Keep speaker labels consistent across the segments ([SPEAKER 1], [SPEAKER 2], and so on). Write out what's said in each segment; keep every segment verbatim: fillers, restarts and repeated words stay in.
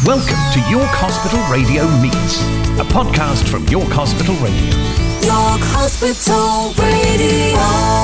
[SPEAKER 1] Welcome to York Hospital Radio Meets, a podcast from York Hospital Radio.
[SPEAKER 2] York Hospital Radio.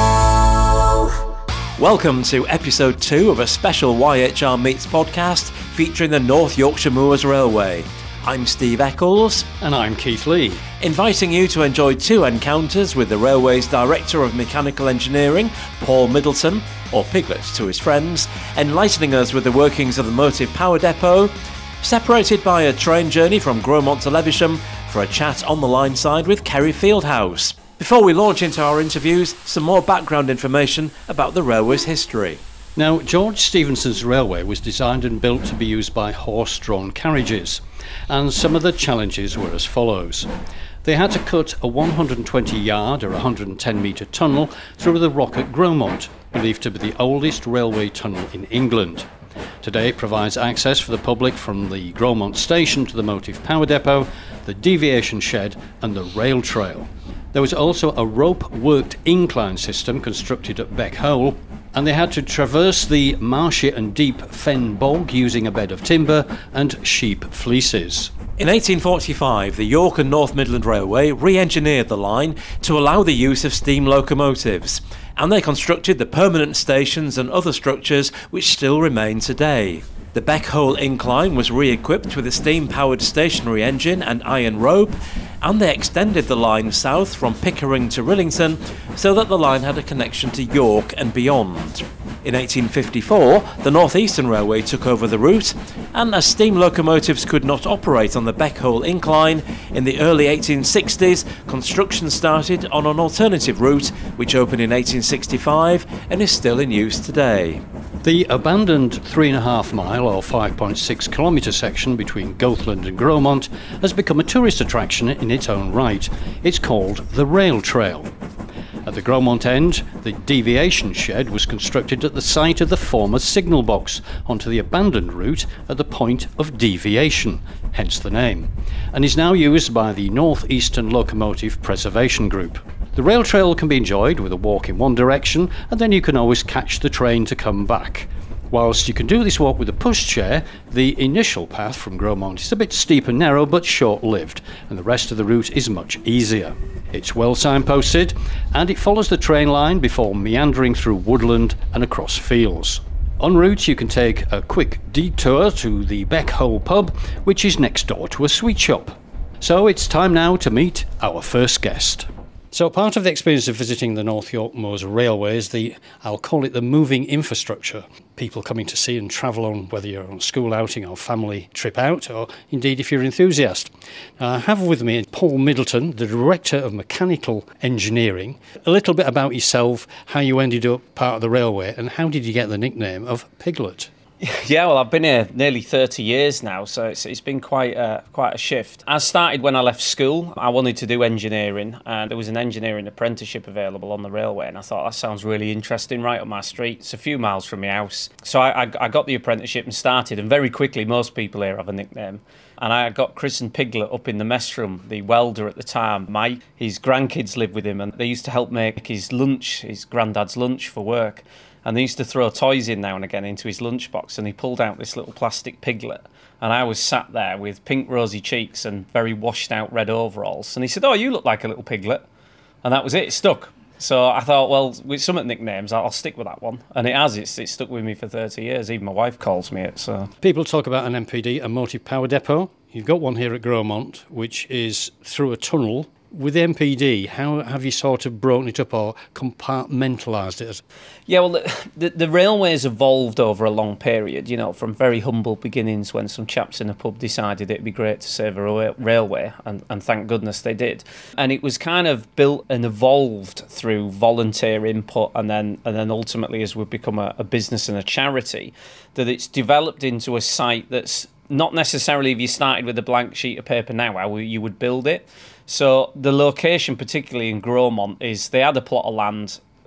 [SPEAKER 3] Welcome to episode two of a special Y H R Meets podcast featuring the North Yorkshire Moors Railway. I'm Steve Eccles.
[SPEAKER 4] And I'm Keith Lee.
[SPEAKER 3] Inviting you to enjoy two encounters with the railway's Director of Mechanical Engineering, Paul Middleton, or Piglet to his friends, enlightening us with the workings of the Motive Power Depot, separated by a train journey from Gromont to Levisham for a chat on the line side with Kerry Fieldhouse. Before we launch into our interviews, some more background information about the railway's history.
[SPEAKER 4] Now, George Stephenson's railway was designed and built to be used by horse-drawn carriages, and some of the challenges were as follows. They had to cut a one hundred twenty yard or one hundred ten metre tunnel through the rock at Gromont, believed to be the oldest railway tunnel in England. Today it provides access for the public from the Gromont station to the Motive Power Depot, the deviation shed and the rail trail. There was also a rope-worked incline system constructed at Beck Hole, and they had to traverse the marshy and deep fen bog using a bed of timber and sheep fleeces.
[SPEAKER 3] In eighteen forty-five, the York and North Midland Railway re-engineered the line to allow the use of steam locomotives, and they constructed the permanent stations and other structures which still remain today. The Beck Hole incline was re-equipped with a steam-powered stationary engine and iron rope, and they extended the line south from Pickering to Rillington so that the line had a connection to York and beyond. In eighteen fifty-four, the North Eastern Railway took over the route, and as steam locomotives could not operate on the Beck Hole incline, in the early eighteen sixties, construction started on an alternative route which opened in eighteen sixty-five and is still in use today.
[SPEAKER 4] The abandoned three and a half mile or five point six kilometre section between Goathland and Gromont has become a tourist attraction in its own right. It's called the Rail Trail. At the Gromont end, the deviation shed was constructed at the site of the former signal box onto the abandoned route at the point of deviation, hence the name, and is now used by the North Eastern Locomotive Preservation Group. The rail trail can be enjoyed with a walk in one direction, and then you can always catch the train to come back. Whilst you can do this walk with a pushchair, the initial path from Gromont is a bit steep and narrow but short-lived, and the rest of the route is much easier. It's well signposted, and it follows the train line before meandering through woodland and across fields. En route you can take a quick detour to the Beck Hole pub, which is next door to a sweet shop. So it's time now to meet our first guest. So part of the experience of visiting the North York Moors Railway is the, I'll call it the moving infrastructure. People coming to see and travel on, whether you're on a school outing or family trip out, or indeed if you're an enthusiast. Now, I have with me Paul Middleton, the Director of Mechanical Engineering. A little bit about yourself, how you ended up part of the railway, and how did you get the nickname of Piglet?
[SPEAKER 5] Yeah, well, I've been here nearly thirty years now, so it's, it's been quite a, quite a shift. I started when I left school. I wanted to do engineering, and there was an engineering apprenticeship available on the railway, and I thought that sounds really interesting, right up my street. It's a few miles from my house. So I, I, I got the apprenticeship and started, and very quickly, most people here have a nickname. And I got Chris and Piglet up in the mess room. The welder at the time, Mike, his grandkids lived with him, and they used to help make his lunch, his granddad's lunch for work. And they used to throw toys in now and again into his lunchbox, and he pulled out this little plastic piglet. And I was sat there with pink rosy cheeks and very washed out red overalls. And he said, "Oh, you look like a little piglet." And that was it, it stuck. So I thought, well, with some nicknames, I'll stick with that one. And it has, it's, it's stuck with me for thirty years. Even my wife calls me it. So
[SPEAKER 4] people talk about an M P D, a Motive Power Depot. You've got one here at Gromont, which is through a tunnel. With the M P D, how have you sort of broken it up or compartmentalised it?
[SPEAKER 5] Yeah, well, the, the, the railway's evolved over a long period, you know, from very humble beginnings when some chaps in a pub decided it'd be great to save a ra- railway, and, and thank goodness they did. And it was kind of built and evolved through volunteer input, and then and then ultimately as we've become a, a business and a charity, that it's developed into a site that's not necessarily, if you started with a blank sheet of paper now, how you would build it. So the location, particularly in Gromont, is they had a plot of land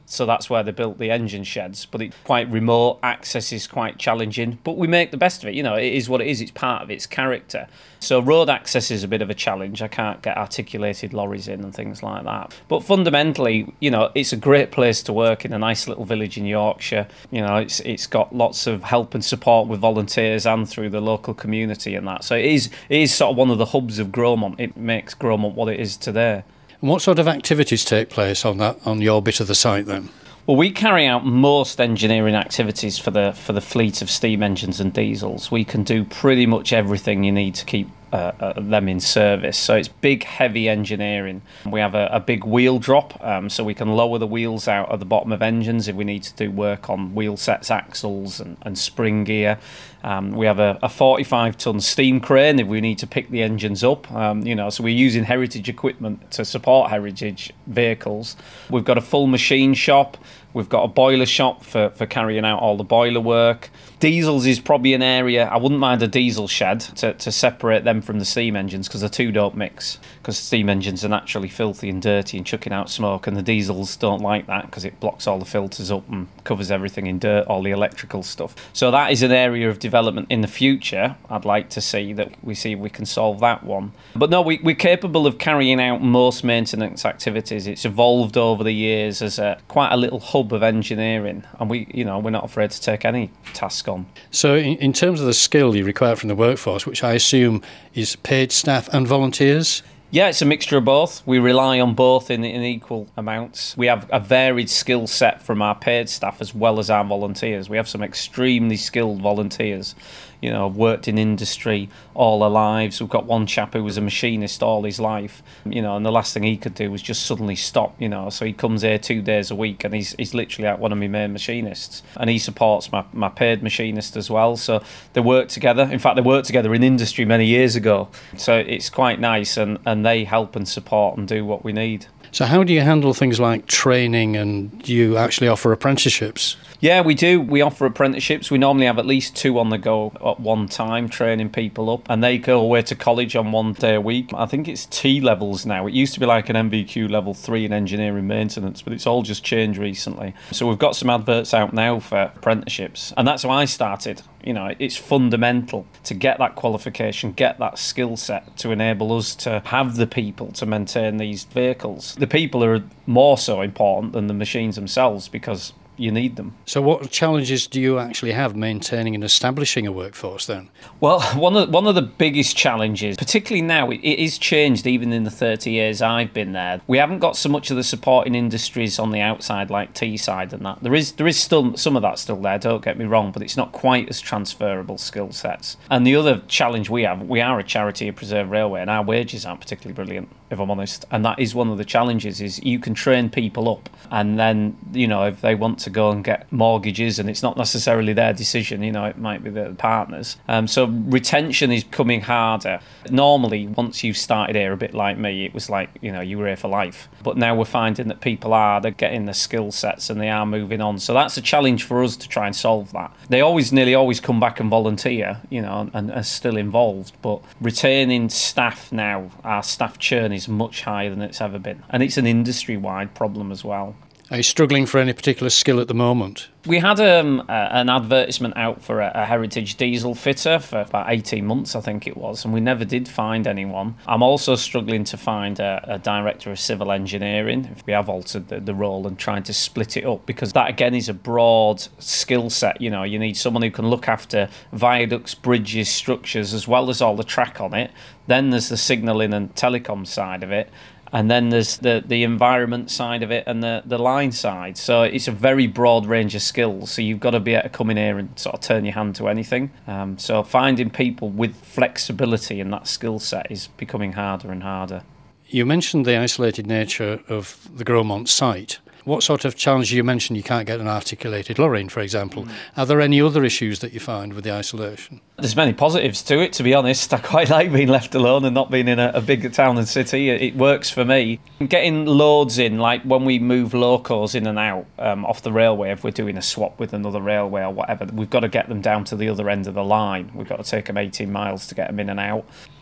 [SPEAKER 5] So that's where they built the engine sheds. But it's quite remote, access is quite challenging. But we make the best of it. You know, it is what it is. It's part of its character. So road access is a bit of a challenge. I can't get articulated lorries in and things like that. But fundamentally, you know, it's a great place to work in a nice little village in Yorkshire. You know, it's it's got lots of help and support with volunteers and through the local community and that. So it is it is sort of one of the hubs of Gromont. It makes Gromont what it is today.
[SPEAKER 4] And what sort of activities take place on that on your bit of the site then?
[SPEAKER 5] Well, we carry out most engineering activities for the for the fleet of steam engines and diesels. We can do pretty much everything you need to keep uh, uh, them in service. So it's big, heavy engineering. We have a, a big wheel drop, um, so we can lower the wheels out of the bottom of engines if we need to do work on wheel sets, axles and, and spring gear. Um, we have a, a forty-five ton steam crane if we need to pick the engines up. Um, you know, so we're using heritage equipment to support heritage vehicles. We've got a full machine shop. We've got a boiler shop for, for carrying out all the boiler work. Diesels is probably an area, I wouldn't mind a diesel shed to, to separate them from the steam engines, because the two don't mix. Because steam engines are naturally filthy and dirty and chucking out smoke, and the diesels don't like that because it blocks all the filters up and covers everything in dirt, all the electrical stuff. So that is an area of development in the future. I'd like to see that we see if we can solve that one. But no, we, we're capable of carrying out most maintenance activities. It's evolved over the years as a quite a little hub of engineering, and we, you know, we're not afraid to take any task on.
[SPEAKER 4] So in, in terms of the skill you require from the workforce, which I assume is paid staff and volunteers?
[SPEAKER 5] Yeah, it's a mixture of both. We rely on both in, in equal amounts. We have a varied skill set from our paid staff as well as our volunteers. We have some extremely skilled volunteers, you know, worked in industry all their lives. We've got one chap who was a machinist all his life, you know, and the last thing he could do was just suddenly stop, you know. So he comes here two days a week and he's he's literally like one of my main machinists. And he supports my, my paid machinist as well. So they work together. In fact, they worked together in industry many years ago. So it's quite nice, and, and they help and support and do what we need.
[SPEAKER 4] So how do you handle things like training, and do you actually offer apprenticeships?
[SPEAKER 5] Yeah, we do. We offer apprenticeships. We normally have at least two on the go at one time, training people up, and they go away to college on one day a week. I think it's T levels now. It used to be like an M V Q level three in engineering maintenance, but it's all just changed recently. So we've got some adverts out now for apprenticeships, and that's how I started. You know, it's fundamental to get that qualification, get that skill set to enable us to have the people to maintain these vehicles. The people are more so important than the machines themselves, because you need them.
[SPEAKER 4] So what challenges do you actually have maintaining and establishing a workforce then?
[SPEAKER 5] Well, one of one of the biggest challenges, particularly now, it, it is changed even in the thirty years I've been there. We haven't got so much of the supporting industries on the outside like Teesside and that. There is there is still some of that still there, don't get me wrong, but it's not quite as transferable skill sets. And the other challenge we have, we are a charity of Preserve Railway, and our wages aren't particularly brilliant, if I'm honest. And that is one of the challenges, is you can train people up, and then, you know, if they want to go and get mortgages, and it's not necessarily their decision, you know, it might be the partners. Um, so retention is becoming harder. Normally, once you started here, a bit like me, it was like, you know, you were here for life. But now we're finding that people are, they're getting the skill sets and they are moving on. So that's a challenge for us to try and solve that. They always, nearly always come back and volunteer, you know, and are still involved. But retaining staff now, our staff churn is much higher than it's ever been. And it's an industry-wide problem as well.
[SPEAKER 4] Are you struggling for any particular skill at the moment?
[SPEAKER 5] We had um, a, an advertisement out for a, a heritage diesel fitter for about eighteen months, I think it was, and we never did find anyone. I'm also struggling to find a, a director of civil engineering. We have altered the, the role and trying to split it up, because that again is a broad skill set. You know, you need someone who can look after viaducts, bridges, structures, as well as all the track on it. Then there's the signalling and telecom side of it. And then there's the, the environment side of it and the, the line side. So it's a very broad range of skills. So you've got to be able to come in here and sort of turn your hand to anything. Um, so finding people with flexibility in that skill set is becoming harder and harder.
[SPEAKER 4] You mentioned the isolated nature of the Gromont site. What sort of challenge? You mentioned you can't get an articulated lorry in, for example. Mm. Are there any other issues that you find with the isolation?
[SPEAKER 5] There's many positives to it, to be honest. I quite like being left alone and not being in a, a big town and city. It works for me. Getting loads in, like when we move locos in and out um, off the railway, if we're doing a swap with another railway or whatever, we've got to get them down to the other end of the line. We've got to take them eighteen miles to get them in and out.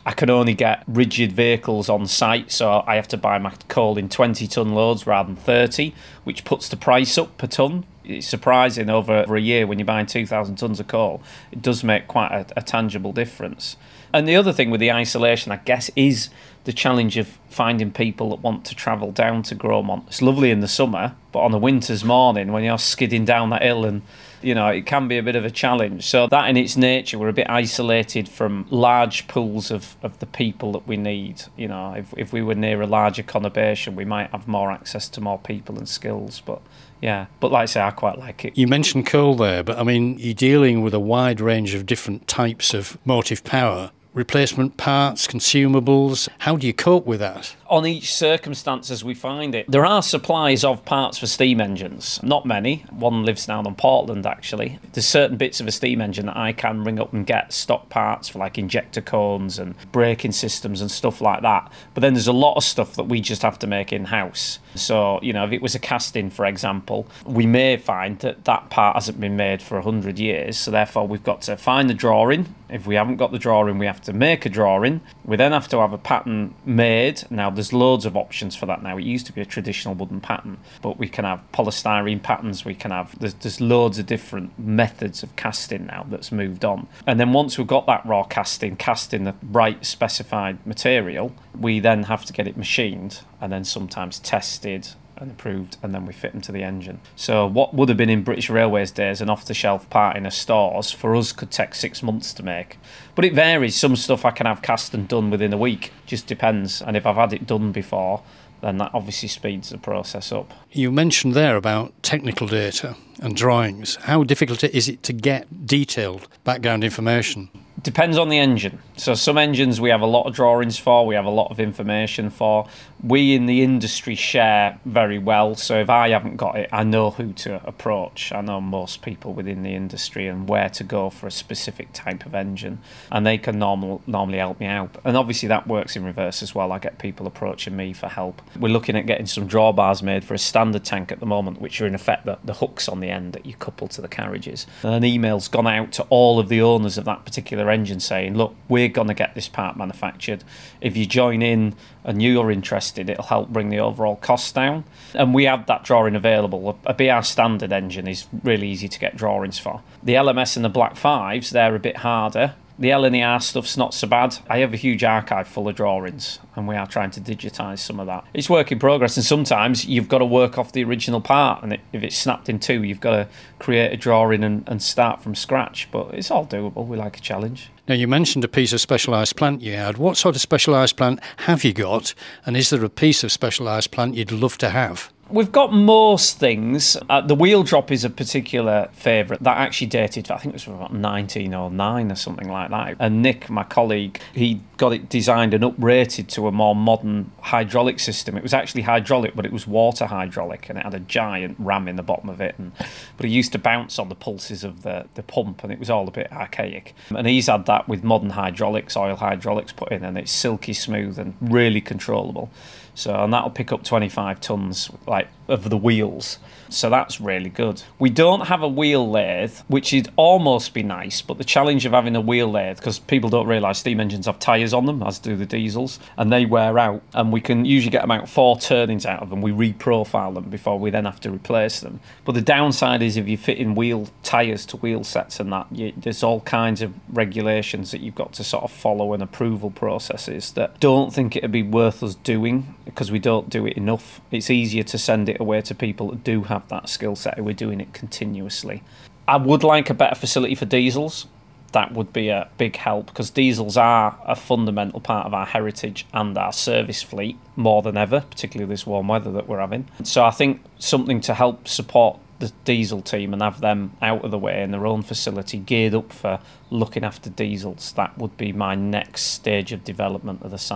[SPEAKER 5] I can only get rigid vehicles on site, so I have to buy my coal in twenty tonne loads rather than thirty, which puts the price up per tonne. It's surprising over, over a year when you're buying two thousand tonnes of coal. It does make quite a, a tangible difference. And the other thing with the isolation, I guess, is the challenge of finding people that want to travel down to Grosmont. It's lovely in the summer, but on a winter's morning when you're skidding down that hill, and you know, it can be a bit of a challenge. So that in its nature, we're a bit isolated from large pools of, of the people that we need. You know, if if we were near a larger conurbation, we might have more access to more people and skills, but yeah, but like I say, I quite like it.
[SPEAKER 4] You mentioned coal there, but I mean, you're dealing with a wide range of different types of motive power. Replacement parts, consumables. How do you cope with that?
[SPEAKER 5] On each circumstance as we find it. There are supplies of parts for steam engines. Not many. One lives down on Portland, actually. There's certain bits of a steam engine that I can ring up and get stock parts for, like injector cones and braking systems and stuff like that. But then there's a lot of stuff that we just have to make in-house. So, you know, if it was a casting, for example, we may find that that part hasn't been made for one hundred years. So therefore, we've got to find the drawing. If we haven't got the drawing, we have to make a drawing. We then have to have a pattern made. Now, there's loads of options for that now. It used to be a traditional wooden pattern, but we can have polystyrene patterns. We can have, there's, there's loads of different methods of casting now that's moved on. And then once we've got that raw casting, casting the right specified material, we then have to get it machined and then sometimes tested and approved, and then we fit them to the engine. So what would have been in British Railways days an off-the-shelf part in a stores, for us could take six months to make. But it varies. Some stuff I can have cast and done within a week, just depends. And if I've had it done before, then that obviously speeds the process up.
[SPEAKER 4] You mentioned there about technical data and drawings. How difficult is it to get detailed background information?
[SPEAKER 5] Depends on the engine. So some engines we have a lot of drawings for, we have a lot of information for. We in the industry share very well, so if I haven't got it, I know who to approach. I know most people within the industry and where to go for a specific type of engine, and they can normal, normally help me out. And obviously that works in reverse as well. I get people approaching me for help. We're looking at getting some drawbars made for a standard tank at the moment, which are in effect the, the hooks on the end that you couple to the carriages. And an email's gone out to all of the owners of that particular engine saying, look, we're going to get this part manufactured. If you join in and you're interested, it'll help bring the overall costs down. And we have that drawing available. A B R standard engine is really easy to get drawings for. The L M S and the Black Fives, they're a bit harder. The L N E R stuff's not so bad. I have a huge archive full of drawings, and we are trying to digitise some of that. It's work in progress, and sometimes you've got to work off the original part, and it, if it's snapped in two, you've got to create a drawing and, and start from scratch. But it's all doable. We like a challenge.
[SPEAKER 4] Now, you mentioned a piece of specialised plant you had. What sort of specialised plant have you got, and is there a piece of specialised plant you'd love to have?
[SPEAKER 5] We've got most things. Uh, the wheel drop is a particular favourite. That actually dated, I think it was from about nineteen oh nine or something like that. And Nick, my colleague, he got it designed and uprated to a more modern hydraulic system. It was actually hydraulic, but it was water hydraulic, and it had a giant ram in the bottom of it. And, but it used to bounce on the pulses of the, the pump, and it was all a bit archaic. And he's had that with modern hydraulics, oil hydraulics put in, and it's silky smooth and really controllable. So, and that'll pick up twenty-five tonnes like of the wheels. So that's really good. We don't have a wheel lathe, which would almost be nice, but the challenge of having a wheel lathe, because people don't realise steam engines have tyres on them, as do the diesels, and they wear out, and we can usually get about four turnings out of them. We reprofile them before we then have to replace them. But the downside is if you fit in wheel tyres to wheel sets and that, you, there's all kinds of regulations that you've got to sort of follow and approval processes that don't think it'd be worth us doing, because we don't do it enough. It's easier to send it away to people that do have that skill set. We're doing it continuously. I would like a better facility for diesels. That would be a big help, because diesels are a fundamental part of our heritage and our service fleet more than ever, particularly this warm weather that we're having. So I think something to help support the diesel team and have them out of the way in their own facility geared up for looking after diesels, that would be my next stage of development of the site.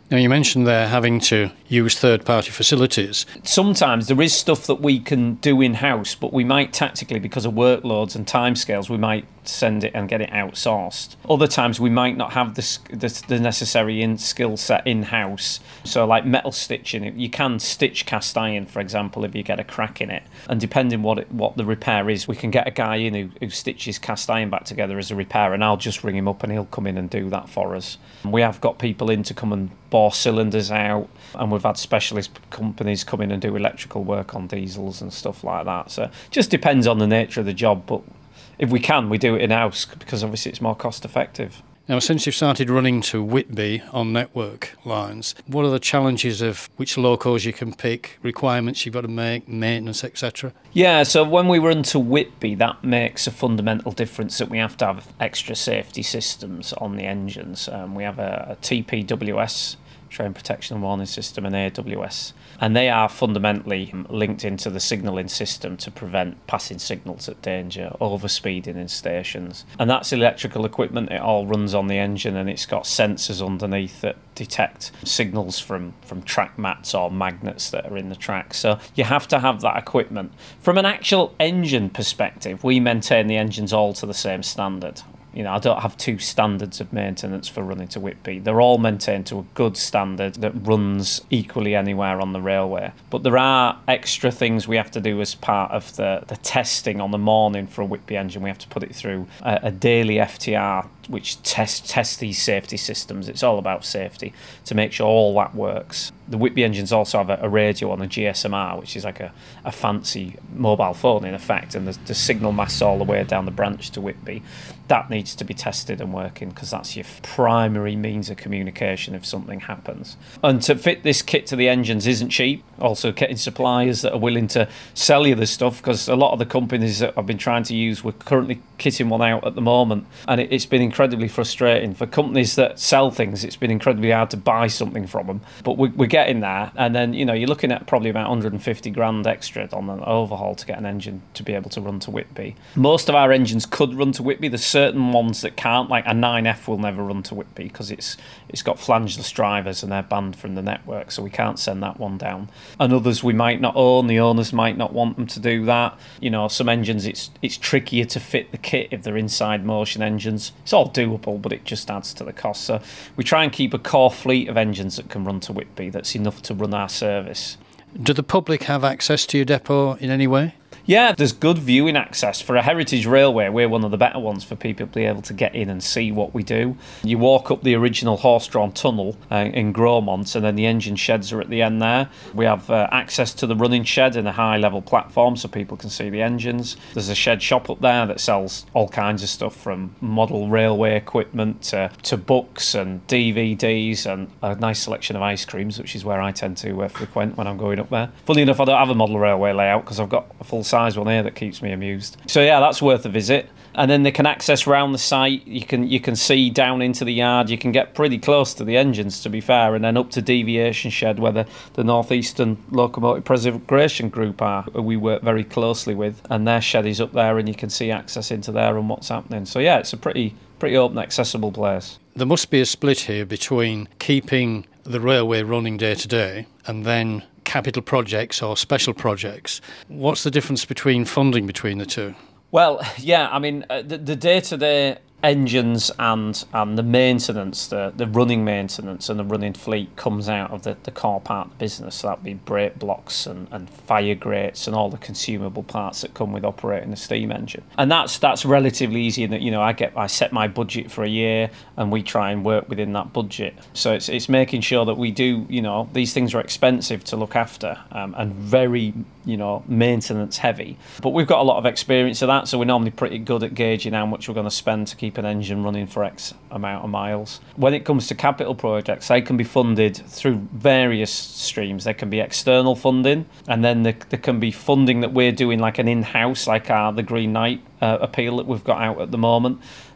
[SPEAKER 4] Now, you mentioned there having to use third-party facilities.
[SPEAKER 5] Sometimes there is stuff that we can do in-house, but we might tactically, because of workloads and timescales, we might send it and get it outsourced. Other times we might not have the, the, the necessary in skill set in-house. So like metal stitching, you can stitch cast iron, for example, if you get a crack in it. And depending what it, what the repair is, we can get a guy in who, who stitches cast iron back together as a repair, and I'll just ring him up and he'll come in and do that for us. We have got people in to come and bore cylinders out, and we've had specialist companies come in and do electrical work on diesels and stuff like that. So it just depends on the nature of the job, but if we can, we do it in-house because obviously it's more cost effective.
[SPEAKER 4] Now, since you've started running to Whitby on network lines, what are the challenges of which locos you can pick, requirements you've got to make, maintenance, et cetera?
[SPEAKER 5] Yeah, so when we run to Whitby, that makes a fundamental difference that we have to have extra safety systems on the engines. Um, we have a, a T P W S, Train Protection and Warning System, and A W S. And they are fundamentally linked into the signalling system to prevent passing signals at danger, overspeeding in stations. And that's electrical equipment. It all runs on the engine, and it's got sensors underneath that detect signals from, from track mats or magnets that are in the track. So you have to have that equipment. From an actual engine perspective, we maintain the engines all to the same standard. You know, I don't have two standards of maintenance for running to Whitby. They're all maintained to a good standard that runs equally anywhere on the railway. But there are extra things we have to do as part of the, the testing on the morning for a Whitby engine. We have to put it through a, a daily F T R, which tests test these safety systems. It's all about safety to make sure all that works. The Whitby engines also have a, a radio on a G S M R, which is like a, a fancy mobile phone in effect, and the, the signal masts all the way down the branch to Whitby. That needs to be tested and working because that's your primary means of communication if something happens. And to fit this kit to the engines isn't cheap. Also getting suppliers that are willing to sell you the stuff, because a lot of the companies that I've been trying to use, we're currently kitting one out at the moment, and it, it's been incredibly frustrating. For companies that sell things, it's been incredibly hard to buy something from them, but we, we're getting there. And then, you know, you're looking at probably about one hundred fifty grand extra on an overhaul to get an engine to be able to run to Whitby. Most of our engines could run to Whitby. There's certain ones that can't, like a nine F will never run to Whitby because it's it's got flangeless drivers and they're banned from the network, so we can't send that one down. And others we might not own, the owners might not want them to do that. You know, some engines it's it's trickier to fit the kit if they're inside motion engines. It's all doable, but it just adds to the cost. So we try and keep a core fleet of engines that can run to Whitby that's enough to run our service.
[SPEAKER 4] Do the public have access to your depot in any way?
[SPEAKER 5] Yeah, there's good viewing access. For a heritage railway, we're one of the better ones for people to be able to get in and see what we do. You walk up the original horse-drawn tunnel uh, in Gromont, and then the engine sheds are at the end there. We have uh, access to the running shed and a high-level platform so people can see the engines. There's a shed shop up there that sells all kinds of stuff, from model railway equipment to, to books and D V Ds and a nice selection of ice creams, which is where I tend to uh, frequent when I'm going up there. Funny enough, I don't have a model railway layout because I've got a full-size one here that keeps me amused. So yeah, that's worth a visit. And then they can access around the site. You can you can see down into the yard. You can get pretty close to the engines, to be fair, and then up to Deviation Shed, where the, the North Eastern Locomotive Preservation Group are, who we work very closely with, and their shed is up there, and you can see access into there and what's happening. So yeah, it's a pretty pretty open, accessible place.
[SPEAKER 4] There must be a split here between keeping the railway running day to day and then capital projects or special projects. What's the difference between funding between the two?
[SPEAKER 5] Well, yeah, I mean, uh, the, the day-to-day engines and and the maintenance, the, the running maintenance and the running fleet comes out of the, the core part of the business. So that'd be brake blocks and, and fire grates and all the consumable parts that come with operating a steam engine. And that's that's relatively easy in that, you know, I get I set my budget for a year and we try and work within that budget. So it's it's making sure that we do, you know, these things are expensive to look after um, and very, you know, maintenance heavy. But we've got a lot of experience of that, so we're normally pretty good at gauging how much we're going to spend to keep an engine running for X amount of miles. When it comes to capital projects, they can be funded through various streams. There can be external funding, and then there, there can be funding that we're doing, like an in-house, like our the Green Knight uh, appeal that we've got out at the moment.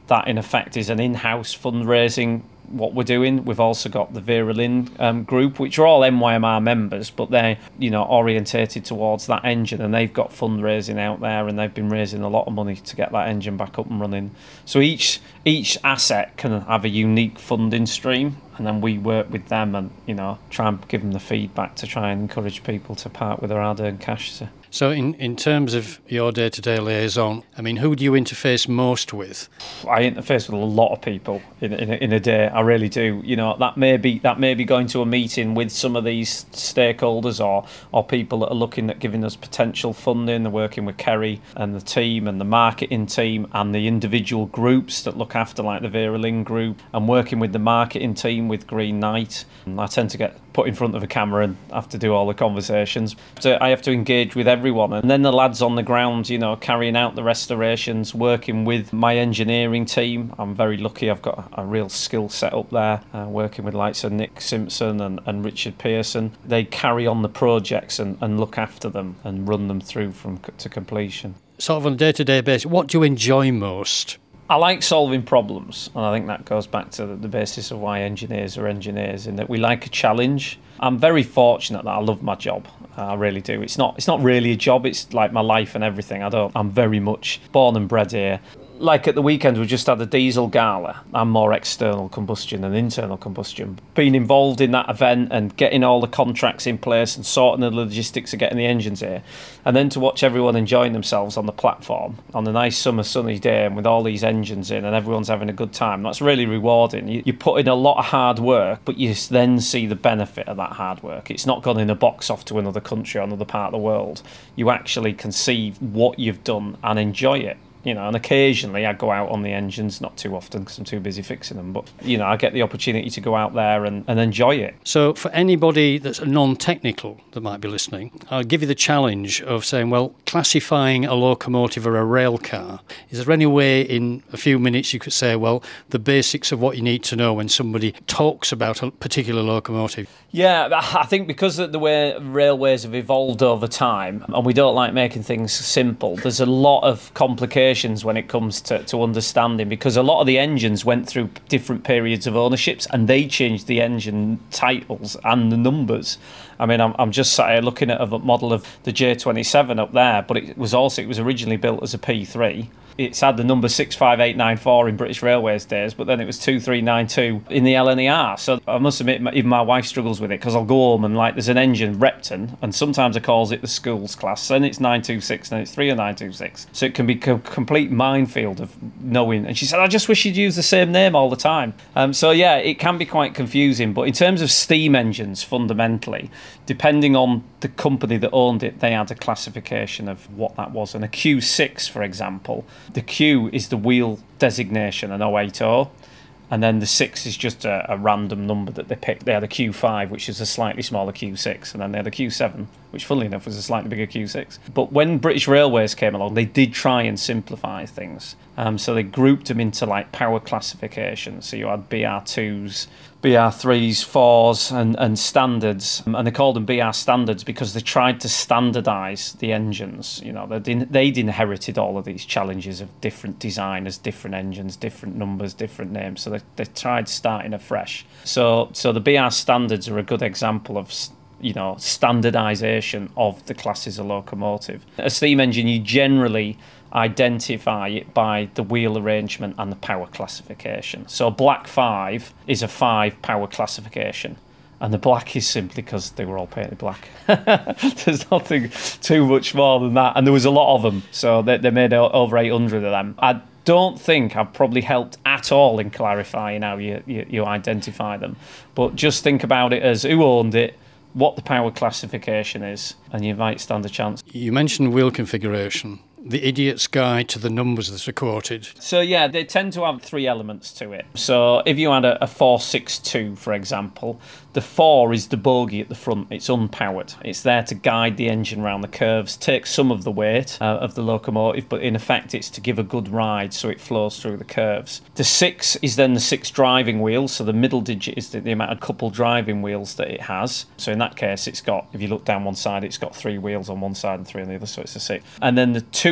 [SPEAKER 5] that in effect is an in-house fundraising what we're doing. We've also got the Vera Lynn um, group, which are all M Y M R members, but they're, you know, orientated towards that engine, and they've got fundraising out there, and they've been raising a lot of money to get that engine back up and running. So each each asset can have a unique funding stream, and then we work with them and, you know, try and give them the feedback to try and encourage people to part with their hard-earned cash. So.
[SPEAKER 4] So in, in terms of your day-to-day liaison, I mean, who do you interface most with?
[SPEAKER 5] I interface with a lot of people in, in, a, in a day. I really do. You know, that may be that may be going to a meeting with some of these stakeholders or or people that are looking at giving us potential funding. They're working with Kerry and the team and the marketing team and the individual groups that look after, like the Vera Lynn group, and working with the marketing team with Green Knight. And I tend to get put in front of a camera and have to do all the conversations. So I have to engage with everyone. And then the lads on the ground, you know, carrying out the restorations, working with my engineering team. I'm very lucky. I've got a real skill set up there, uh, working with likes of Nick Simpson and, and Richard Pearson. They carry on the projects and, and look after them and run them through from to completion.
[SPEAKER 4] Sort of on a day-to-day basis, what do you enjoy most?
[SPEAKER 5] I like solving problems, and I think that goes back to the basis of why engineers are engineers, in that we like a challenge. I'm very fortunate that I love my job. I really do. It's not it's not really a job, it's like my life and everything. I don't I'm very much born and bred here. Like at the weekend, we just had a diesel gala. I'm more external combustion than internal combustion. Being involved in that event and getting all the contracts in place and sorting the logistics of getting the engines here, and then to watch everyone enjoying themselves on the platform on a nice summer sunny day and with all these engines in and everyone's having a good time, that's really rewarding. You, you put in a lot of hard work, but you then see the benefit of that hard work. It's not gone in a box off to another country or another part of the world. You actually can see what you've done and enjoy it. You know, and occasionally I go out on the engines, not too often because I'm too busy fixing them, but, you know, I get the opportunity to go out there and, and enjoy it.
[SPEAKER 4] So for anybody that's non-technical that might be listening, I'll give you the challenge of saying, well, classifying a locomotive or a rail car, is there any way in a few minutes you could say, well, the basics of what you need to know when somebody talks about a particular locomotive?
[SPEAKER 5] Yeah, I think because of the way railways have evolved over time, and we don't like making things simple, there's a lot of complications when it comes to, to understanding, because a lot of the engines went through different periods of ownerships and they changed the engine titles and the numbers. I mean, I'm, I'm just sat here looking at a model of the J twenty-seven up there, but it was also, it was originally built as a P three. It's had the number six five eight nine four in British Railways days, but then it was two three nine two in the L N E R. So I must admit, even my wife struggles with it, because I'll go home and, like, there's an engine, Repton, and sometimes I calls it the schools class, then it's nine two six, then it's three oh nine two six. So it can be a complete minefield of knowing. And she said, I just wish you'd use the same name all the time. Um, so yeah, it can be quite confusing. But in terms of steam engines, fundamentally, depending on the company that owned it, they had a classification of what that was. And a Q six, for example, the Q is the wheel designation, an oh eight oh, and then the six is just a, a random number that they picked. They had a Q five, which is a slightly smaller Q six, and then they had a Q seven, which funnily enough was a slightly bigger Q six. But when British Railways came along, they did try and simplify things. Um, so they grouped them into, like, power classifications. So you had B R twos, B R threes, fours, and, and standards. And they called them B R standards because they tried to standardise the engines. You know, they'd, they'd inherited all of these challenges of different designers, different engines, different numbers, different names. So they, they tried starting afresh. So, so the B R standards are a good example of, you know, standardisation of the classes of locomotive. A steam engine, you generally identify it by the wheel arrangement and the power classification. So black five is a five power classification, and the black is simply because they were all painted black. There's nothing too much more than that, and there was a lot of them, so they, they made over eight hundred of them. I don't think I've probably helped at all in clarifying how you, you, you identify them, but just think about it as who owned it, what the power classification is, and you might stand a chance.
[SPEAKER 4] You mentioned wheel configuration. The Idiot's Guide to the numbers that are quoted.
[SPEAKER 5] So yeah, they tend to have three elements to it. So if you had a, a four six two, for example, the four is the bogie at the front. It's unpowered. It's there to guide the engine around the curves, take some of the weight uh, of the locomotive, but in effect it's to give a good ride so it flows through the curves. The six is then the six driving wheels, so the middle digit is the, the amount of couple driving wheels that it has. So in that case, it's got, if you look down one side, it's got three wheels on one side and three on the other, so it's a six. And then the two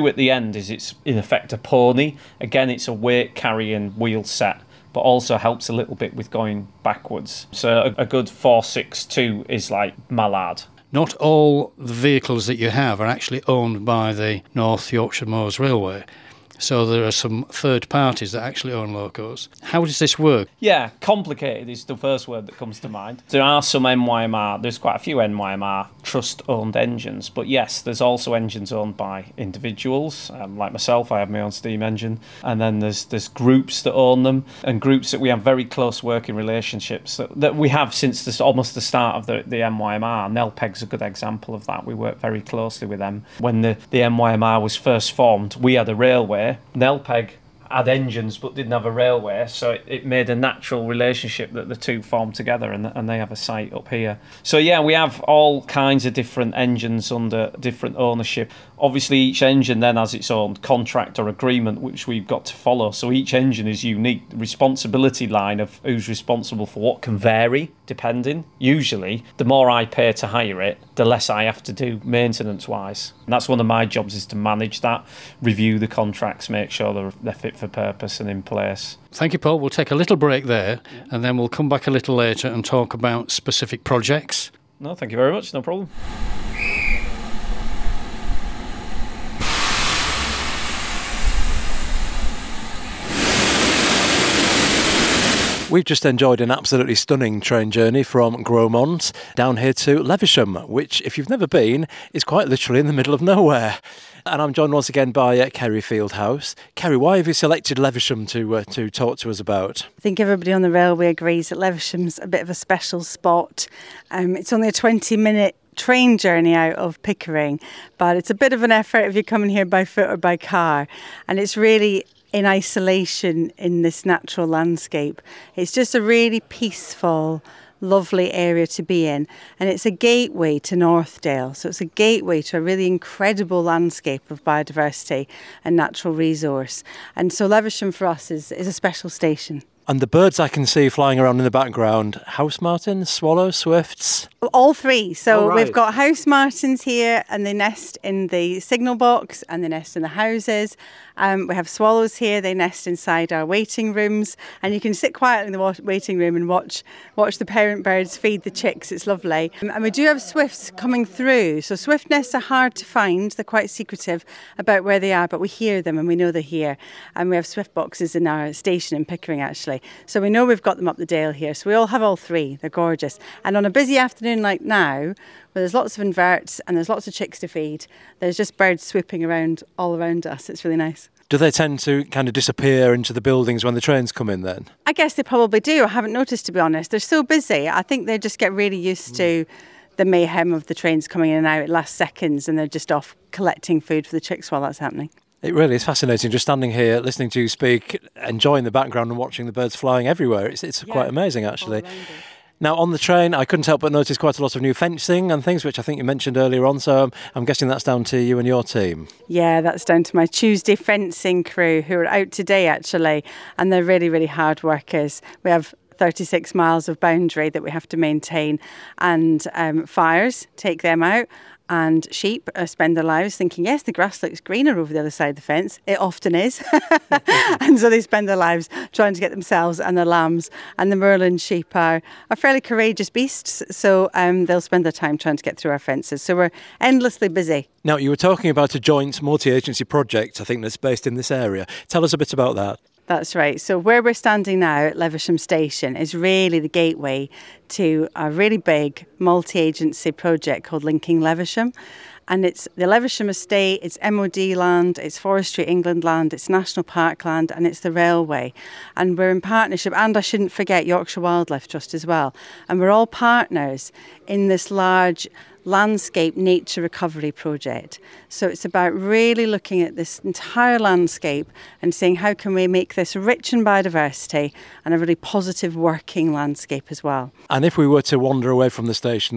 [SPEAKER 5] two at the end is it's in effect a pony. Again, it's a weight carrying wheel set, but also helps a little bit with going backwards. So a, a good four six two is like Mallard.
[SPEAKER 4] Not all the vehicles that you have are actually owned by the North Yorkshire Moors Railway. So there are some third parties that actually own locos. How does this work?
[SPEAKER 5] Yeah, complicated is the first word that comes to mind. There are some N Y M R, there's quite a few N Y M R trust-owned engines, but yes, there's also engines owned by individuals. Um, like myself, I have my own steam engine, and then there's there's groups that own them, and groups that we have very close working relationships that, that we have since this, almost the start of the, the N Y M R. Nelpeg's a good example of that. We work very closely with them. When the, the N Y M R was first formed, we had a railway. Nelpeg had engines but didn't have a railway, so it, it made a natural relationship that the two formed together, and, and they have a site up here. So yeah, we have all kinds of different engines under different ownership. Obviously each engine then has its own contract or agreement which we've got to follow, so each engine is unique. The responsibility line of who's responsible for what can vary depending. Usually the more I pay to hire it, the less I have to do maintenance wise, and that's one of my jobs, is to manage that, review the contracts, make sure they're, they're fit for purpose and in place.
[SPEAKER 4] Thank you, Paul. We'll take a little break there, and then we'll come back a little later and talk about specific projects.
[SPEAKER 5] No, thank you very much, no problem.
[SPEAKER 3] We've just enjoyed an absolutely stunning train journey from Gromont down here to Levisham, which, if you've never been, is quite literally in the middle of nowhere. And I'm joined once again by uh, Kerry Fieldhouse. Kerry, why have you selected Levisham to uh, to talk to us about?
[SPEAKER 6] I think everybody on the railway agrees that Levisham's a bit of a special spot. Um, it's only a twenty minute train journey out of Pickering, but it's a bit of an effort if you're coming here by foot or by car. And it's really in isolation in this natural landscape. It's just a really peaceful, lovely area to be in, and it's a gateway to Northdale, so it's a gateway to a really incredible landscape of biodiversity and natural resource. And so Levisham for us is, is a special station.
[SPEAKER 3] And the birds I can see flying around in the background, house martins, swallows, swifts?
[SPEAKER 6] All three. So
[SPEAKER 3] oh, right.
[SPEAKER 6] We've got house martins here, and they nest in the signal box and they nest in the houses. Um, we have swallows here, they nest inside our waiting rooms, and you can sit quietly in the wa- waiting room and watch watch the parent birds feed the chicks. It's lovely. Um, and we do have swifts coming through. So swift nests are hard to find. They're quite secretive about where they are, but we hear them and we know they're here. And we have swift boxes in our station in Pickering, actually. So we know we've got them up the dale here. So we all have all three. They're gorgeous. And on a busy afternoon like now, where there's lots of inverts and there's lots of chicks to feed, there's just birds swooping around all around us. It's really nice.
[SPEAKER 3] Do they tend to kind of disappear into the buildings when the trains come in then?
[SPEAKER 6] I guess they probably do. I haven't noticed, to be honest. They're so busy. I think they just get really used mm. to the mayhem of the trains coming in and out at last seconds, and they're just off collecting food for the chicks while that's happening.
[SPEAKER 3] It really is fascinating, just standing here, listening to you speak, enjoying the background and watching the birds flying everywhere. It's, it's yeah, quite amazing, actually. Now, on the train, I couldn't help but notice quite a lot of new fencing and things, which I think you mentioned earlier on, so um, I'm guessing that's down to you and your team.
[SPEAKER 6] Yeah, that's down to my Tuesday fencing crew, who are out today, actually, and they're really, really hard workers. We have thirty-six miles of boundary that we have to maintain, and um, fires, take them out. And sheep uh, spend their lives thinking, yes, the grass looks greener over the other side of the fence. It often is. And so they spend their lives trying to get themselves and their lambs. And the moorland sheep are, are fairly courageous beasts, so um, they'll spend their time trying to get through our fences. So we're endlessly busy.
[SPEAKER 3] Now, you were talking about a joint multi-agency project, I think, that's based in this area. Tell us a bit about that.
[SPEAKER 6] That's right. So where we're standing now at Levisham Station is really the gateway to a really big multi-agency project called Linking Levisham. And it's the Levisham Estate, it's M O D land, it's Forestry England land, it's National Park land, and it's the railway. And we're in partnership, and I shouldn't forget Yorkshire Wildlife Trust as well. And we're all partners in this large landscape nature recovery project. So it's about really looking at this entire landscape and saying how can we make this rich in biodiversity and a really positive working landscape as well.
[SPEAKER 3] And if we were to wander away from the station, which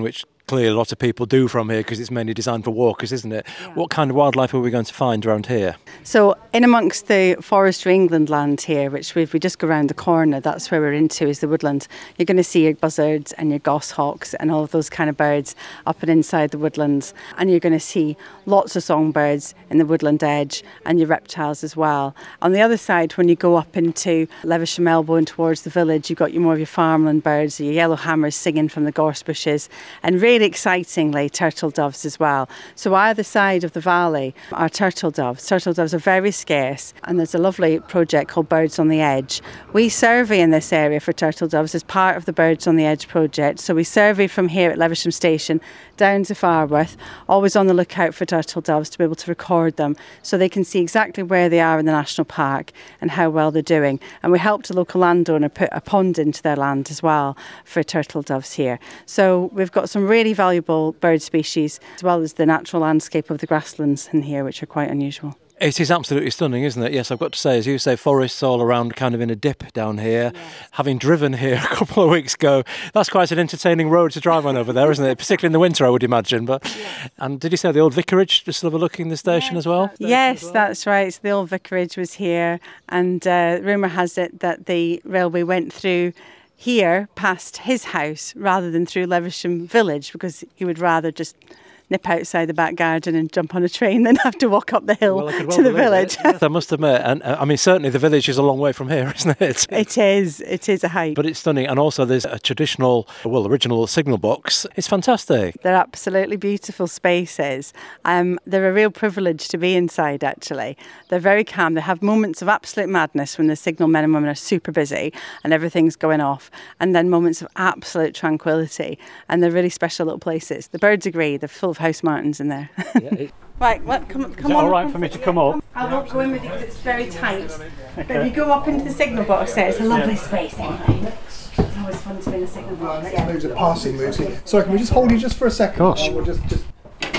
[SPEAKER 3] clearly a lot of people do from here because it's mainly designed for walkers, isn't it?
[SPEAKER 6] Yeah.
[SPEAKER 3] What kind of wildlife are we going to find around here?
[SPEAKER 6] So in amongst the Forestry England land here, which if we just go around the corner, that's where we're into, is the woodland. You're going to see your buzzards and your goshawks and all of those kind of birds up and inside the woodlands. And you're going to see lots of songbirds in the woodland edge and your reptiles as well. On the other side, when you go up into Levisham Elbow and towards the village, you've got your more of your farmland birds, your yellow hammers singing from the gorse bushes, and really excitingly turtle doves as well. So either side of the valley are turtle doves. Turtle doves are very scarce, and there's a lovely project called Birds on the Edge. We survey in this area for turtle doves as part of the Birds on the Edge project. So we survey from here at Levisham Station down to Farworth, always on the lookout for turtle doves to be able to record them so they can see exactly where they are in the national park and how well they're doing. And we helped a local landowner put a pond into their land as well for turtle doves here. So we've got some really valuable bird species as well as the natural landscape of the grasslands in here, which are quite unusual.
[SPEAKER 3] It is absolutely stunning, isn't it? Yes, I've got to say, as you say, forests all around, kind of in a dip down here. Yes. Having driven here a couple of weeks ago, that's quite an entertaining road to drive on over there, isn't it? Particularly in the winter, I would imagine. But yes. And did you say the old vicarage just overlooking the station yes, as well?
[SPEAKER 6] Yes, as well? That's right. So the old vicarage was here, and uh, rumour has it that the railway went through here past his house rather than through Levisham village, because he would rather just nip outside the back garden and jump on a train than have to walk up the hill well, well to the village.
[SPEAKER 3] Yes, I must admit, and uh, I mean, certainly the village is a long way from here, isn't it?
[SPEAKER 6] It is. It is a hike.
[SPEAKER 3] But it's stunning, and also there's a traditional, well, original signal box. It's fantastic.
[SPEAKER 6] They're absolutely beautiful spaces. Um, they're a real privilege to be inside, actually. They're very calm. They have moments of absolute madness when the signal men and women are super busy and everything's going off, and then moments of absolute tranquility. And they're really special little places. The birds agree. They're full of house martins in there. Yeah, right, well, come, come
[SPEAKER 4] Is
[SPEAKER 6] on.
[SPEAKER 4] All right for me to come up?
[SPEAKER 6] I won't go in with you because it's very tight. But if you go up into the signal box there, it's a lovely space anyway. It's always fun to be in a signal box.
[SPEAKER 7] Yeah. Moves are passing moves. Sorry, can we just hold you just for a second?
[SPEAKER 4] Of course.
[SPEAKER 7] We'll just, just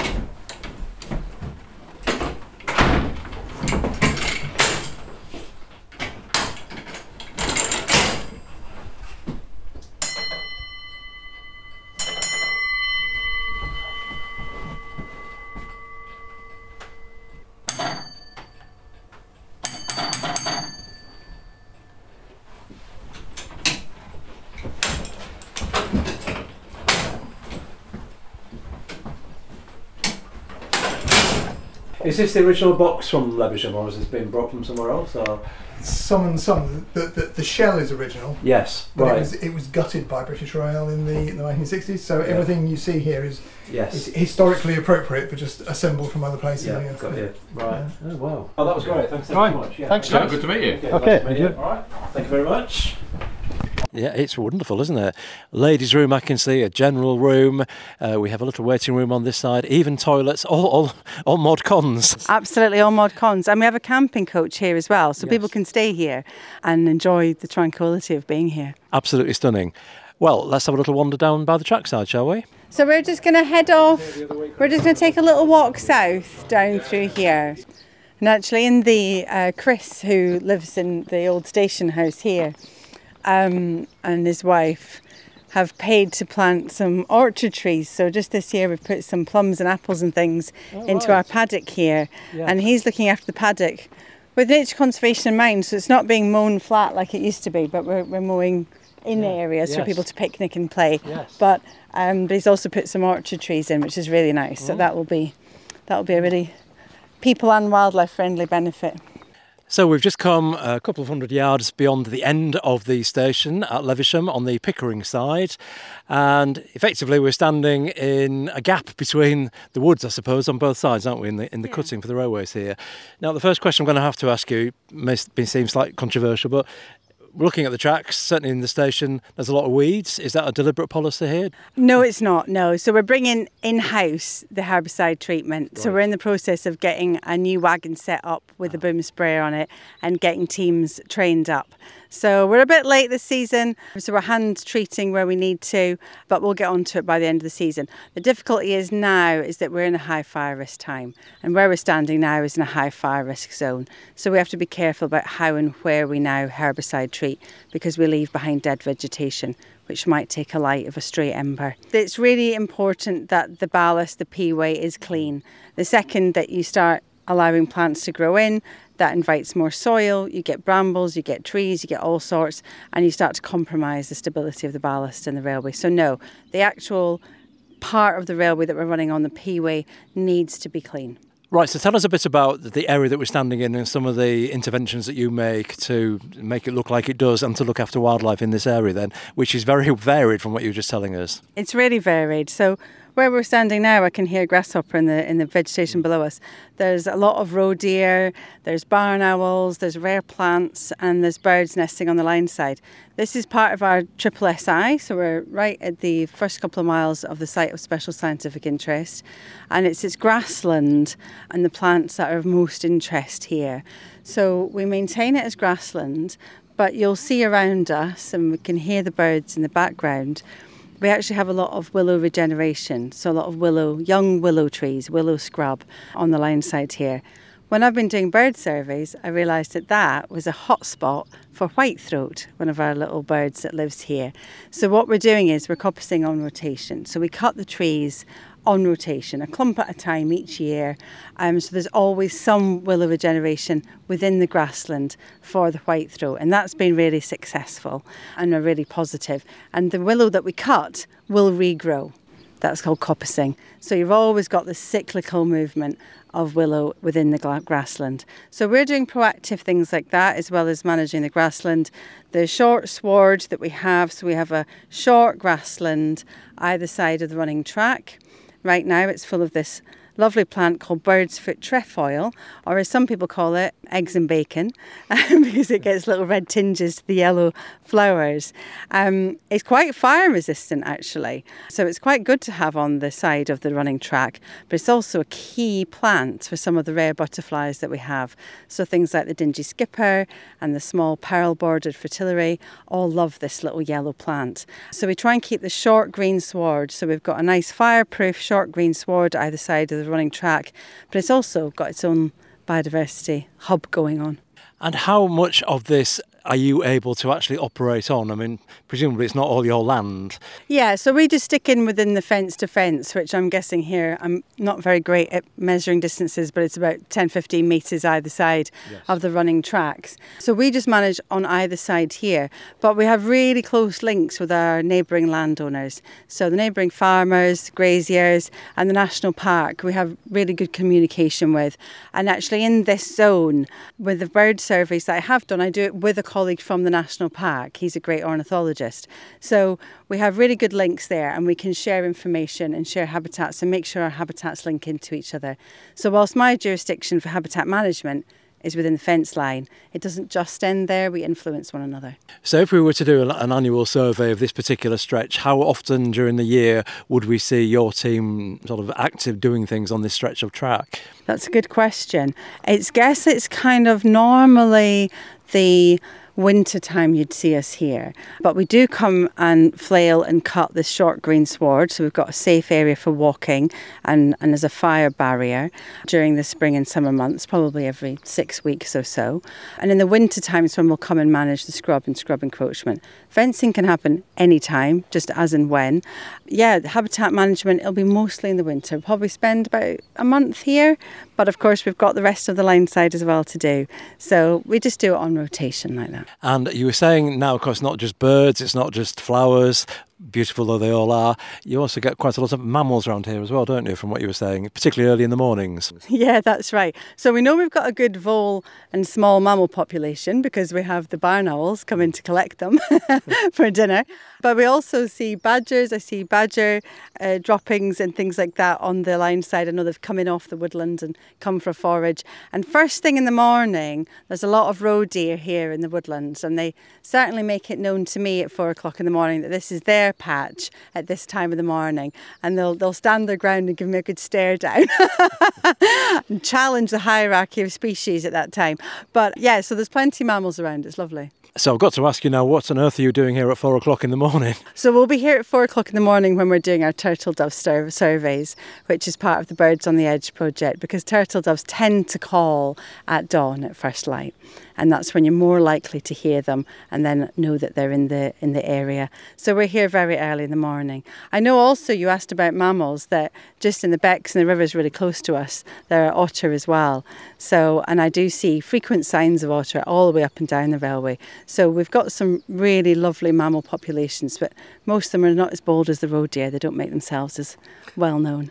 [SPEAKER 3] Is this the original box from Levisham, or has this been brought from somewhere else? Or?
[SPEAKER 7] Some and some. The, the, the shell is original.
[SPEAKER 3] Yes,
[SPEAKER 7] but
[SPEAKER 3] right.
[SPEAKER 7] It was, it was gutted by British Rail in the, in the nineteen sixties, so yeah. Everything you see here is,
[SPEAKER 3] yes.
[SPEAKER 7] is historically appropriate, but just assembled from other places.
[SPEAKER 3] Yeah,
[SPEAKER 7] yeah.
[SPEAKER 3] got you. Right.
[SPEAKER 7] Yeah.
[SPEAKER 3] Oh, wow. Oh, that was great. Thanks so
[SPEAKER 4] right.
[SPEAKER 3] much. Yeah.
[SPEAKER 4] Thanks,
[SPEAKER 8] yeah, good to meet you.
[SPEAKER 3] Okay,
[SPEAKER 4] okay.
[SPEAKER 3] Nice to meet you. All right. Thank you very much. Yeah, it's wonderful, isn't it? Ladies' room, I can see, a general room. Uh, we have a little waiting room on this side, even toilets, all all, all mod cons.
[SPEAKER 6] Absolutely, all mod cons. And we have a camping coach here as well, so
[SPEAKER 3] yes.
[SPEAKER 6] People can stay here and enjoy the tranquility of being here.
[SPEAKER 3] Absolutely stunning. Well, let's have a little wander down by the trackside, shall we?
[SPEAKER 6] So we're just going to head off. We're just going to take a little walk south down through here. And actually, in the uh, Chris, who lives in the old station house here, Um, and his wife have paid to plant some orchard trees. So just this year we've put some plums and apples and things oh, into right. our paddock here. Yeah. And he's looking after the paddock with nature conservation in mind. So it's not being mown flat like it used to be, but we're, we're mowing in yeah. areas yes. for people to picnic and play.
[SPEAKER 3] Yes.
[SPEAKER 6] But, um, but he's also put some orchard trees in, which is really nice. Oh. So that will be that will be a really people and wildlife friendly benefit.
[SPEAKER 3] So we've just come a couple of hundred yards beyond the end of the station at Levisham on the Pickering side, and effectively we're standing in a gap between the woods, I suppose, on both sides, aren't we, in the in the yeah. cutting for the railways here. Now, the first question I'm going to have to ask you may seem slightly controversial, but looking at the tracks, certainly in the station, there's a lot of weeds. Is that a deliberate policy here?
[SPEAKER 6] No, it's not, no. So we're bringing in-house the herbicide treatment. Right. So we're in the process of getting a new wagon set up with a boom sprayer on it and getting teams trained up. So we're a bit late this season, so we're hand treating where we need to, but we'll get onto it by the end of the season. The difficulty is now is that we're in a high fire risk time, and where we're standing now is in a high fire risk zone. So we have to be careful about how and where we now herbicide treat, because we leave behind dead vegetation, which might take a light of a stray ember. It's really important that the ballast, the P-way, is clean. The second that you start allowing plants to grow in, that invites more soil, you get brambles, you get trees, you get all sorts, and you start to compromise the stability of the ballast in the railway. So no, the actual part of the railway that we're running on, the P-way, needs to be clean.
[SPEAKER 3] Right, so tell us a bit about the area that we're standing in and some of the interventions that you make to make it look like it does and to look after wildlife in this area then, which is very varied from what you were just telling us.
[SPEAKER 6] It's really varied. So where we're standing now, I can hear grasshopper in the in the vegetation below us. There's a lot of roe deer, there's barn owls, there's rare plants, and there's birds nesting on the line side. This is part of our triple S I, so we're right at the first couple of miles of the site of special scientific interest, and it's its grassland and the plants that are of most interest here. So we maintain it as grassland, but you'll see around us, and we can hear the birds in the background, we actually have a lot of willow regeneration, so a lot of willow, young willow trees, willow scrub on the line side here. When I've been doing bird surveys, I realised that that was a hot spot for whitethroat, one of our little birds that lives here. So what we're doing is we're coppicing on rotation. So we cut the trees on rotation, a clump at a time each year. Um, so there's always some willow regeneration within the grassland for the whitethroat, and that's been really successful and are really positive. And the willow that we cut will regrow. That's called coppicing. So you've always got the cyclical movement of willow within the grassland. So we're doing proactive things like that, as well as managing the grassland. The short sward that we have, so we have a short grassland either side of the running track. Right now it's full of this lovely plant called bird's foot trefoil, or as some people call it, eggs and bacon, because it gets little red tinges to the yellow flowers. Um, it's quite fire resistant actually, so it's quite good to have on the side of the running track, but it's also a key plant for some of the rare butterflies that we have. So things like the dingy skipper and the small pearl-bordered fritillary all love this little yellow plant. So we try and keep the short green sward, so we've got a nice fireproof short green sward either side of the running track, but it's also got its own biodiversity hub going on.
[SPEAKER 3] And how much of this are you able to actually operate on? I mean, presumably it's not all your land.
[SPEAKER 6] Yeah, so we just stick in within the fence to fence, which I'm guessing here, I'm not very great at measuring distances, but it's about ten, fifteen metres either side yes. of the running tracks. So we just manage on either side here, but we have really close links with our neighbouring landowners. So the neighbouring farmers, graziers and the national park, we have really good communication with. And actually in this zone, with the bird surveys that I have done, I do it with a colleague from the national park. He's a great ornithologist. So we have really good links there, and we can share information and share habitats and make sure our habitats link into each other. So whilst my jurisdiction for habitat management is within the fence line, it doesn't just end there, we influence one another.
[SPEAKER 3] So if we were to do an annual survey of this particular stretch, how often during the year would we see your team sort of active doing things on this stretch of track?
[SPEAKER 6] That's a good question. It's guess it's kind of normally the winter time you'd see us here, but we do come and flail and cut this short green sward, so we've got a safe area for walking and, and as a fire barrier during the spring and summer months, probably every six weeks or so. And in the winter times when we'll come and manage the scrub and scrub encroachment. Fencing can happen anytime, just as and when. Yeah, the habitat management, it'll be mostly in the winter. We'll probably spend about a month here, but of course we've got the rest of the line side as well to do. So we just do it on rotation like that.
[SPEAKER 3] And you were saying now, of course, not just birds, it's not just flowers, beautiful though they all are. You also get quite a lot of mammals around here as well, don't you, from what you were saying, particularly early in the mornings?
[SPEAKER 6] Yeah, that's right. So we know we've got a good vole and small mammal population because we have the barn owls coming to collect them for dinner. But we also see badgers. I see badger uh, droppings and things like that on the line side. I know they've come in off the woodland and come for forage. And first thing in the morning, there's a lot of roe deer here in the woodlands, and they certainly make it known to me at four o'clock in the morning that this is their pear patch at this time of the morning, and they'll they'll stand their ground and give me a good stare down and challenge the hierarchy of species at that time. But yeah, so there's plenty of mammals around. It's lovely.
[SPEAKER 8] So I've got to ask you now, what on earth are you doing here at four o'clock in the morning?
[SPEAKER 6] So we'll be here at four o'clock in the morning when we're doing our turtle dove sur- surveys, which is part of the Birds on the Edge project, because turtle doves tend to call at dawn at first light. And that's when you're more likely to hear them and then know that they're in the in the area. So we're here very early in the morning. I know also you asked about mammals, that just in the becks and the rivers really close to us, there are otter as well. So, and I do see frequent signs of otter all the way up and down the railway. So we've got some really lovely mammal populations, but most of them are not as bold as the roe deer. They don't make themselves as well known.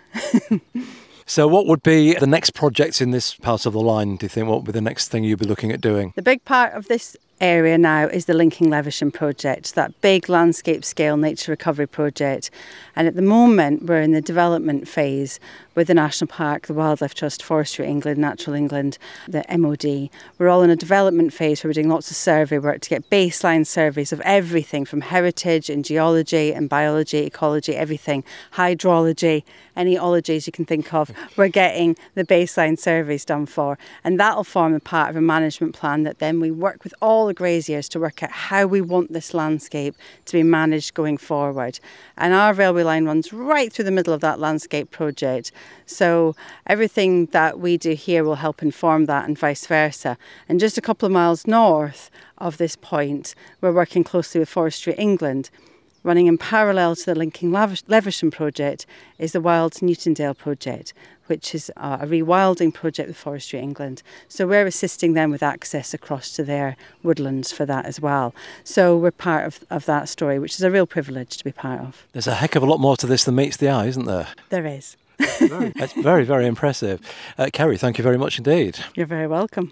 [SPEAKER 8] So what would be the next projects in this part of the line, do you think? What would be the next thing you'd be looking at doing?
[SPEAKER 6] The big part of this area now is the Linking Levisham project, that big landscape scale nature recovery project. And at the moment we're in the development phase with the National Park, the Wildlife Trust, Forestry England, Natural England, the M O D. We're all in a development phase where we're doing lots of survey work to get baseline surveys of everything from heritage and geology and biology, ecology, everything, hydrology, any ologies you can think of, we're getting the baseline surveys done for. And that'll form a part of a management plan that then we work with all the graziers to work out how we want this landscape to be managed going forward. And our railway line runs right through the middle of that landscape project. So everything that we do here will help inform that and vice versa. And just a couple of miles north of this point, we're working closely with Forestry England. Running in parallel to the Linking Levisham project is the Wild Newtondale project, which is a rewilding project with Forestry England. So we're assisting them with access across to their woodlands for that as well. So we're part of, of that story, which is a real privilege to be part of.
[SPEAKER 8] There's a heck of a lot more to this than meets the eye, isn't there?
[SPEAKER 6] There is.
[SPEAKER 8] That's very, very impressive. Uh, Kerry, thank you very much indeed.
[SPEAKER 6] You're very welcome.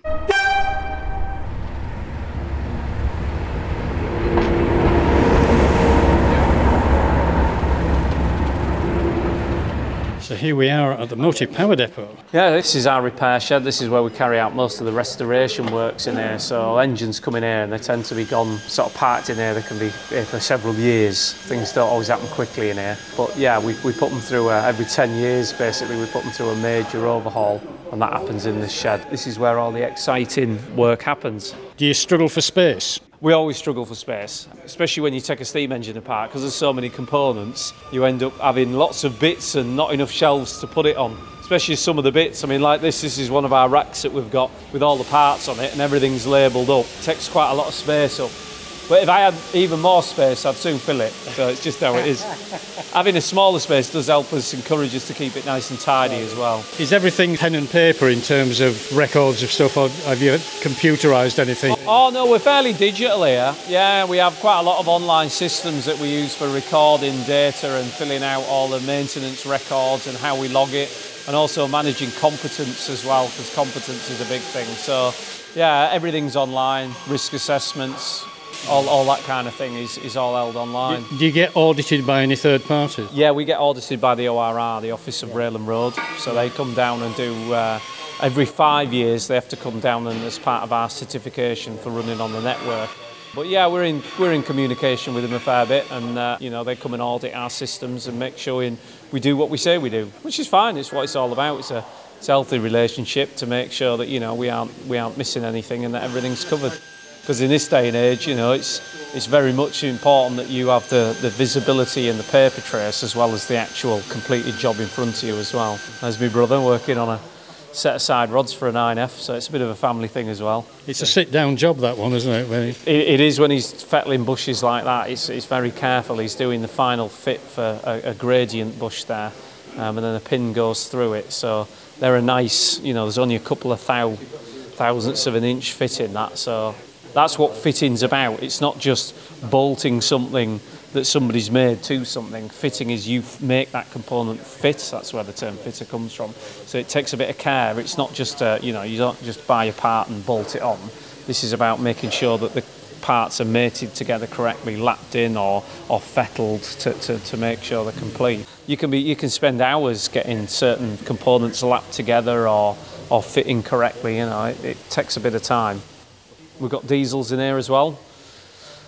[SPEAKER 4] So here we are at the Motive Power Depot.
[SPEAKER 5] Yeah, this is our repair shed. This is where we carry out most of the restoration works in here. So engines come in here and they tend to be gone, sort of parked in here. They can be here for several years. Things don't always happen quickly in here. But yeah, we, we put them through uh, every ten years, basically. We put them through a major overhaul, and that happens in this shed. This is where all the exciting work happens.
[SPEAKER 4] Do you struggle for space?
[SPEAKER 5] We always struggle for space, especially when you take a steam engine apart, because there's so many components. You end up having lots of bits and not enough shelves to put it on, especially some of the bits. I mean, like this, this is one of our racks that we've got with all the parts on it, and everything's labelled up. It takes quite a lot of space up. But if I had even more space, I'd soon fill it. So it's just how it is. Having a smaller space does help us, encourage us to keep it nice and tidy as well.
[SPEAKER 4] Is everything pen and paper in terms of records of stuff, or have you computerised anything?
[SPEAKER 5] Oh no, we're fairly digital here. Yeah, we have quite a lot of online systems that we use for recording data and filling out all the maintenance records and how we log it, and also managing competence as well, because competence is a big thing. So yeah, everything's online, risk assessments, All, all that kind of thing is, is all held online.
[SPEAKER 4] Do you get audited by any third parties?
[SPEAKER 5] Yeah, we get audited by the O R R, the Office of Rail and Road. So they come down and do, uh, every five years they have to come down and as part of our certification for running on the network. But yeah, we're in we're in communication with them a fair bit, and uh, you know, they come and audit our systems and make sure in, we do what we say we do, which is fine. It's what it's all about. It's a, it's a healthy relationship to make sure that, you know, we aren't we aren't missing anything and that everything's covered. Because in this day and age, you know, it's it's very much important that you have the, the visibility and the paper trace as well as the actual completed job in front of you as well. There's my brother working on a set aside rods for a nine F, so it's a bit of a family thing as well.
[SPEAKER 4] It's a sit-down job, that one, isn't it? When he...
[SPEAKER 5] it? It is when he's fettling bushes like that. He's, he's very careful. He's doing the final fit for a, a gradient bush there, um, and then a pin goes through it. So they're a nice, you know, there's only a couple of thou, thousandths of an inch fit in that, so that's what fitting's about. It's not just bolting something that somebody's made to something. Fitting is you make that component fit. That's where the term fitter comes from. So it takes a bit of care. It's not just, uh, you know, you don't just buy a part and bolt it on. This is about making sure that the parts are mated together correctly, lapped in or or fettled to, to, to make sure they're complete. You can be you can spend hours getting certain components lapped together or or fitting correctly. You know, it, it takes a bit of time. We've got diesels in here as well.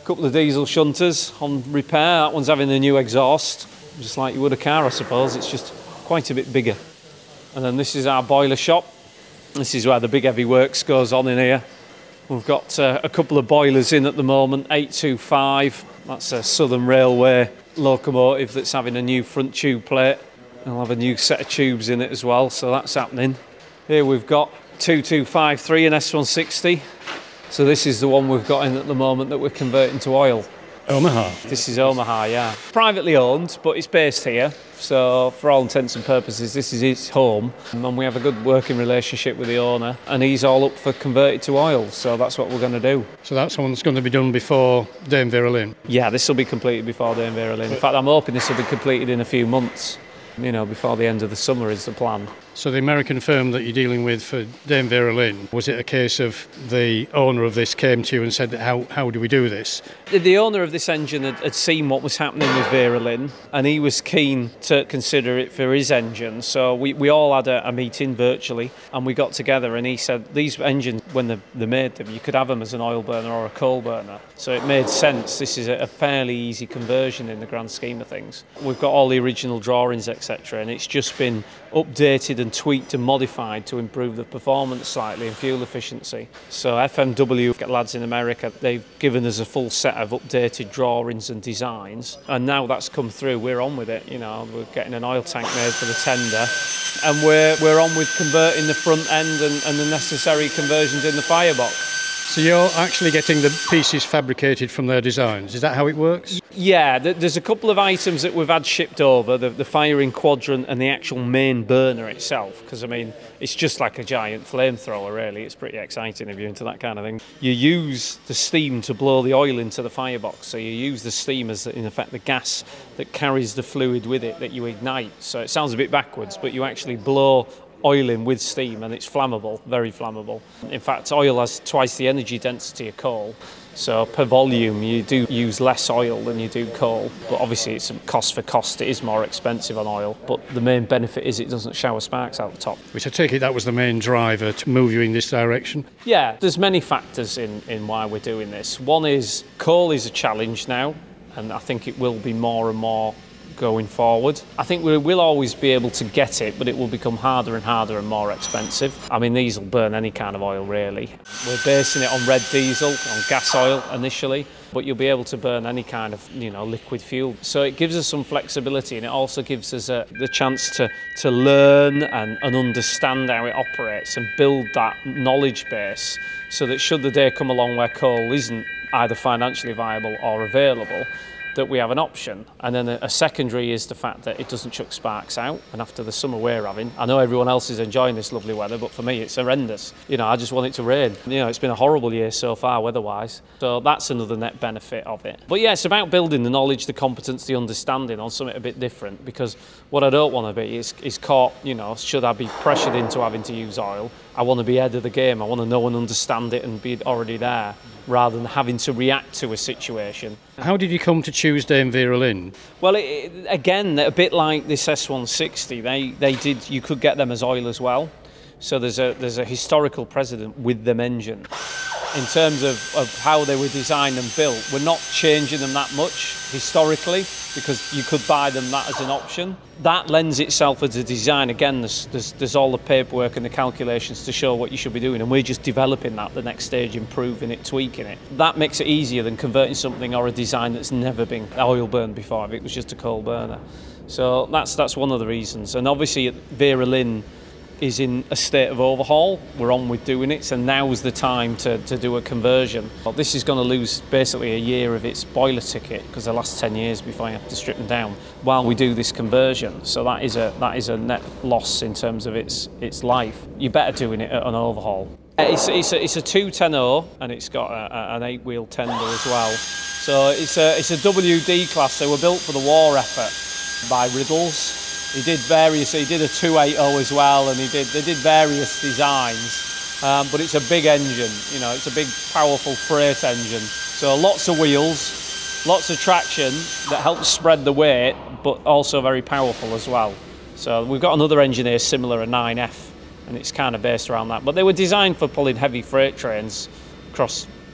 [SPEAKER 5] A couple of diesel shunters on repair. That one's having a new exhaust, just like you would a car, I suppose. It's just quite a bit bigger. And then this is our boiler shop. This is where the big heavy works goes on in here. We've got uh, a couple of boilers in at the moment, eight two five. That's a Southern Railway locomotive that's having a new front tube plate. They'll have a new set of tubes in it as well, so that's happening. Here we've got two two five three and S one sixty. So this is the one we've got in at the moment that we're converting to oil.
[SPEAKER 4] Omaha.
[SPEAKER 5] This is Omaha, yeah. Privately owned, but it's based here. So for all intents and purposes, this is his home. And we have a good working relationship with the owner. And he's all up for converted to oil. So that's what we're going to do.
[SPEAKER 4] So that's one's going to be done before Dame Vera Lynn?
[SPEAKER 5] Yeah, this will be completed before Dame Vera Lynn. In fact, I'm hoping this will be completed in a few months. You know, before the end of the summer is the plan.
[SPEAKER 4] So the American firm that you're dealing with for Dame Vera Lynn, was it a case of the owner of this came to you and said, how how do we do this?
[SPEAKER 5] The, the owner of this engine had, had seen what was happening with Vera Lynn, and he was keen to consider it for his engine. So we, we all had a, a meeting virtually, and we got together, and he said these engines, when they, they made them, you could have them as an oil burner or a coal burner. So it made sense. This is a, a fairly easy conversion in the grand scheme of things. We've got all the original drawings, et cetera, and it's just been updated and tweaked and modified to improve the performance slightly and fuel efficiency. So F M W, lads in America, they've given us a full set of updated drawings and designs, and now that's come through, we're on with it. You know, we're getting an oil tank made for the tender, and we're we're on with converting the front end and, and the necessary conversions in the firebox.
[SPEAKER 4] So you're actually getting the pieces fabricated from their designs. Is that how it works?
[SPEAKER 5] Yeah, there's a couple of items that we've had shipped over, the, the firing quadrant and the actual main burner itself, because, I mean, it's just like a giant flamethrower, really. It's pretty exciting if you're into that kind of thing. You use the steam to blow the oil into the firebox, so you use the steam as, in effect, the gas that carries the fluid with it that you ignite. So it sounds a bit backwards, but you actually blow oil in with steam, and it's flammable, very flammable. In fact, oil has twice the energy density of coal, so per volume you do use less oil than you do coal, but obviously it's cost for cost, it is more expensive on oil, but the main benefit is it doesn't shower sparks out the top.
[SPEAKER 4] Which I take it that was the main driver to move you in this direction?
[SPEAKER 5] Yeah, there's many factors in, in why we're doing this. One is coal is a challenge now, and I think it will be more and more going forward. I think we will always be able to get it, but it will become harder and harder and more expensive. I mean, these will burn any kind of oil, really. We're basing it on red diesel, on gas oil initially, but you'll be able to burn any kind of, you know, liquid fuel. So it gives us some flexibility, and it also gives us a, the chance to, to learn and, and understand how it operates and build that knowledge base, so that should the day come along where coal isn't either financially viable or available, that we have an option. And then a, a secondary is the fact that it doesn't chuck sparks out, and after the summer we're having, I know everyone else is enjoying this lovely weather, but for me it's horrendous. You know, I just want it to rain. You know, it's been a horrible year so far weather-wise, so that's another net benefit of it. But yeah, it's about building the knowledge, the competence, the understanding on something a bit different, because what I don't want to be is, is caught, you know, should I be pressured into having to use oil, I want to be ahead of the game. I want to know and understand it and be already there, rather than having to react to a situation.
[SPEAKER 4] How did you come to choose Dame Vera Lynn?
[SPEAKER 5] Well, it, it, again, a bit like this S one sixty, they, they did, you could get them as oil as well. So there's a there's a historical precedent with them engine. In terms of, of how they were designed and built, we're not changing them that much historically, because you could buy them that as an option. That lends itself as a design. Again, there's, there's, there's all the paperwork and the calculations to show what you should be doing, and we're just developing that, the next stage, improving it, tweaking it. That makes it easier than converting something or a design that's never been oil burned before, if it was just a coal burner. So that's, that's one of the reasons. And obviously Vera Lynn is in a state of overhaul. We're on with doing it, so now's the time to, to do a conversion. Well, this is going to lose basically a year of its boiler ticket, because the last ten years before you have to strip them down while we do this conversion. So that is a that is a net loss in terms of its its life. You're better doing it at an overhaul. It's it's a, it's a two ten oh, and it's got a, a, an eight wheel tender as well. So it's a it's a W D class. They were built for the war effort by Riddles. He did various. He did a two eighty as well, and he did. They did various designs, um, but it's a big engine. You know, it's a big, powerful freight engine. So lots of wheels, lots of traction that helps spread the weight, but also very powerful as well. So we've got another engine here similar, a nine F, and it's kind of based around that. But they were designed for pulling heavy freight trains across the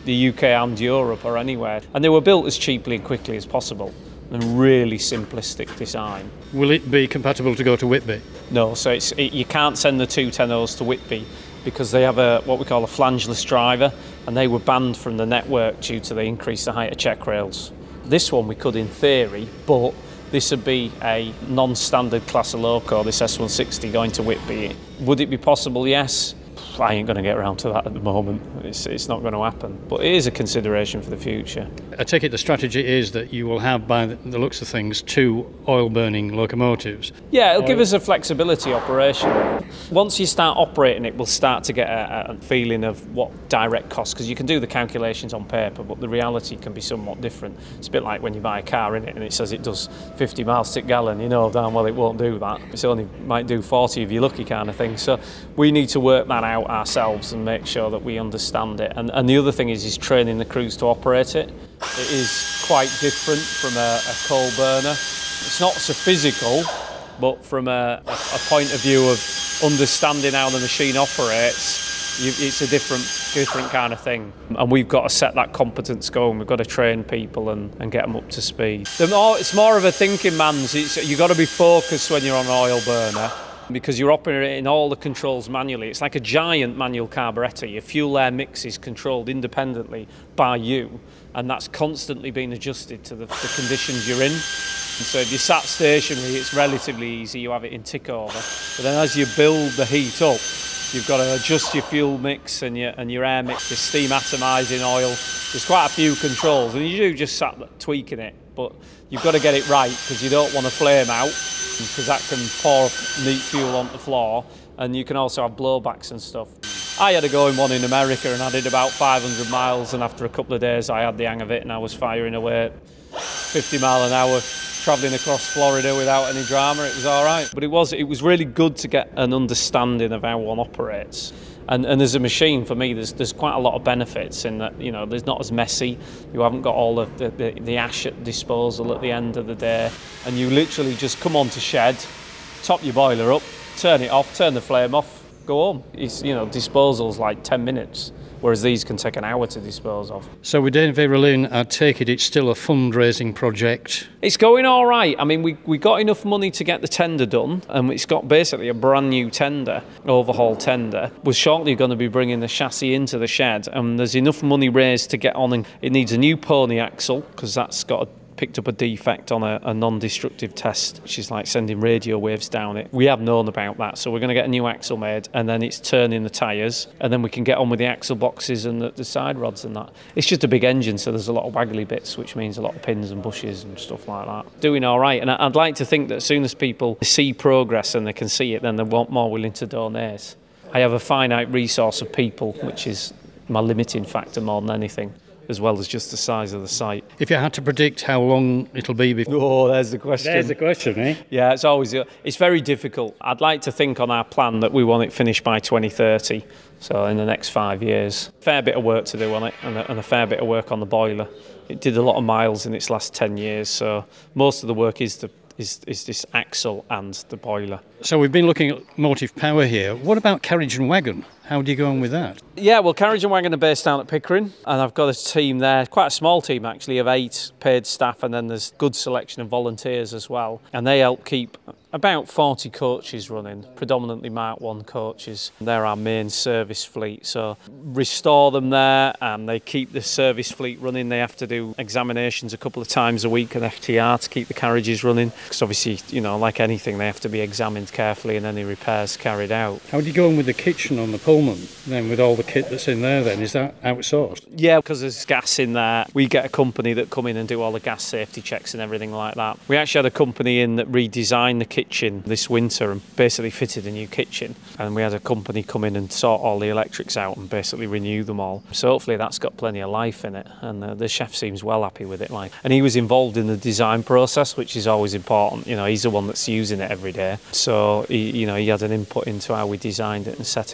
[SPEAKER 5] the U K and Europe or anywhere. And they were built as cheaply and quickly as possible. And really simplistic design.
[SPEAKER 4] Will it be compatible to go to Whitby?
[SPEAKER 5] No, so it's, it, you can't send the two ten ohs to Whitby because they have a what we call a flangeless driver, and they were banned from the network due to the increase the height of check rails. This one we could in theory, but this would be a non-standard class of loco, this S one sixty going to Whitby. Would it be possible? Yes. I ain't going to get around to that at the moment. It's, it's not going to happen. But it is a consideration for the future.
[SPEAKER 4] I take it the strategy is that you will have, by the looks of things, two oil-burning locomotives.
[SPEAKER 5] Yeah, it'll give us a flexibility operation. Once you start operating it, we'll start to get a, a feeling of what direct costs, because you can do the calculations on paper, but the reality can be somewhat different. It's a bit like when you buy a car, innit, and it says it does fifty miles to gallon. You know damn well it won't do that. It's only might do forty if you're lucky, kind of thing. So we need to work that out ourselves and make sure that we understand it. And, and the other thing is is training the crews to operate it. It is quite different from a, a coal burner. It's not so physical, but from a, a, a point of view of understanding how the machine operates, you, it's a different different kind of thing. And we've got to set that competence going. We've got to train people and, and get them up to speed. More, it's more of a thinking man's. It's, you've got to be focused when you're on an oil burner, because you're operating all the controls manually. It's like a giant manual carburettor. Your fuel air mix is controlled independently by you, and that's constantly being adjusted to the, the conditions you're in. And so if you're sat stationary, it's relatively easy, you have it in tick over. But then as you build the heat up, you've got to adjust your fuel mix and your, and your air mix, your steam atomising oil. There's quite a few controls, and you do just sat tweaking it, but you've got to get it right, because you don't want to flame out, because that can pour neat fuel onto the floor, and you can also have blowbacks and stuff. I had a go in one in America, and I did about five hundred miles, and after a couple of days I had the hang of it, and I was firing away at fifty mile an hour, travelling across Florida without any drama. It was all right, but it was it was really good to get an understanding of how one operates. And, and as a machine, for me, there's there's quite a lot of benefits in that, you know, there's not as messy. You haven't got all of the, the, the ash at disposal at the end of the day. And you literally just come onto shed, top your boiler up, turn it off, turn the flame off, go home. It's, you know, disposal's like ten minutes, whereas these can take an hour to dispose of.
[SPEAKER 4] So with Dave Verlin, I take it it's still a fundraising project?
[SPEAKER 5] It's going all right. I mean, we, we got enough money to get the tender done, and it's got basically a brand new tender, overhaul tender. We're shortly going to be bringing the chassis into the shed, and there's enough money raised to get on, and it needs a new pony axle, because that's got a picked up a defect on a, a non-destructive test, which is like sending radio waves down it. We have known about that, so we're going to get a new axle made, and then it's turning the tyres, and then we can get on with the axle boxes and the, the side rods and that. It's just a big engine, so there's a lot of waggly bits, which means a lot of pins and bushes and stuff like that. Doing all right, and I'd like to think that as soon as people see progress and they can see it, then they're more willing to donate. I have a finite resource of people, which is my limiting factor more than anything, as well as just the size of the site.
[SPEAKER 4] If you had to predict how long it'll be before...
[SPEAKER 5] Oh, there's the question.
[SPEAKER 4] There's the question, eh?
[SPEAKER 5] Yeah, it's always... It's very difficult. I'd like to think on our plan that we want it finished by twenty thirty, so in the next five years. Fair bit of work to do on it, and a, and a fair bit of work on the boiler. It did a lot of miles in its last ten years, so most of the work is the Is, is this axle and the boiler.
[SPEAKER 4] So we've been looking at motive power here. What about carriage and wagon? How do you go on with that?
[SPEAKER 5] Yeah, well, carriage and wagon are based down at Pickering, and I've got a team there, quite a small team actually, of eight paid staff, and then there's good selection of volunteers as well. And they help keep about forty coaches running, predominantly Mark one coaches. They're our main service fleet, so restore them there, and they keep the service fleet running. They have to do examinations a couple of times a week at F T R to keep the carriages running, because obviously, you know, like anything, they have to be examined carefully and any repairs carried out.
[SPEAKER 4] How do you go on with the kitchen on the Pullman, then, with all the kit that's in there then? Is that outsourced?
[SPEAKER 5] Yeah, because there's gas in there. We get a company that come in and do all the gas safety checks and everything like that. We actually had a company in that redesigned the kitchen this winter and basically fitted a new kitchen, and we had a company come in and sort all the electrics out and basically renew them all. So hopefully that's got plenty of life in it, and uh, the chef seems well happy with it. Like, and he was involved in the design process, which is always important. You know, he's the one that's using it every day, so he, you know, he had an input into how we designed it and set it up. It's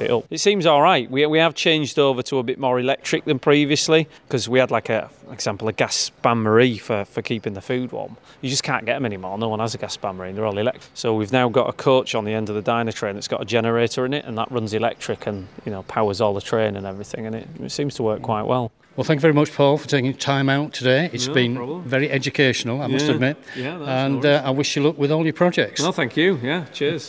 [SPEAKER 5] seems all right. We we have changed over to a bit more electric than previously, because we had like a, for example, a gas bain-marie for, for keeping the food warm. You just can't get them anymore. No one has a gas bain-marie. They're all electric. So we've now got a coach on the end of the diner train that's got a generator in it, and that runs electric and, you know, powers all the train and everything. And it, it seems to work quite well.
[SPEAKER 4] Well, thank you very much, Paul, for taking time out today. It's
[SPEAKER 5] No
[SPEAKER 4] been
[SPEAKER 5] problem.
[SPEAKER 4] very educational, I must
[SPEAKER 5] Yeah.
[SPEAKER 4] admit.
[SPEAKER 5] Yeah, that's
[SPEAKER 4] and
[SPEAKER 5] no
[SPEAKER 4] uh, I wish you luck with all your projects.
[SPEAKER 5] No, thank you. Yeah, cheers.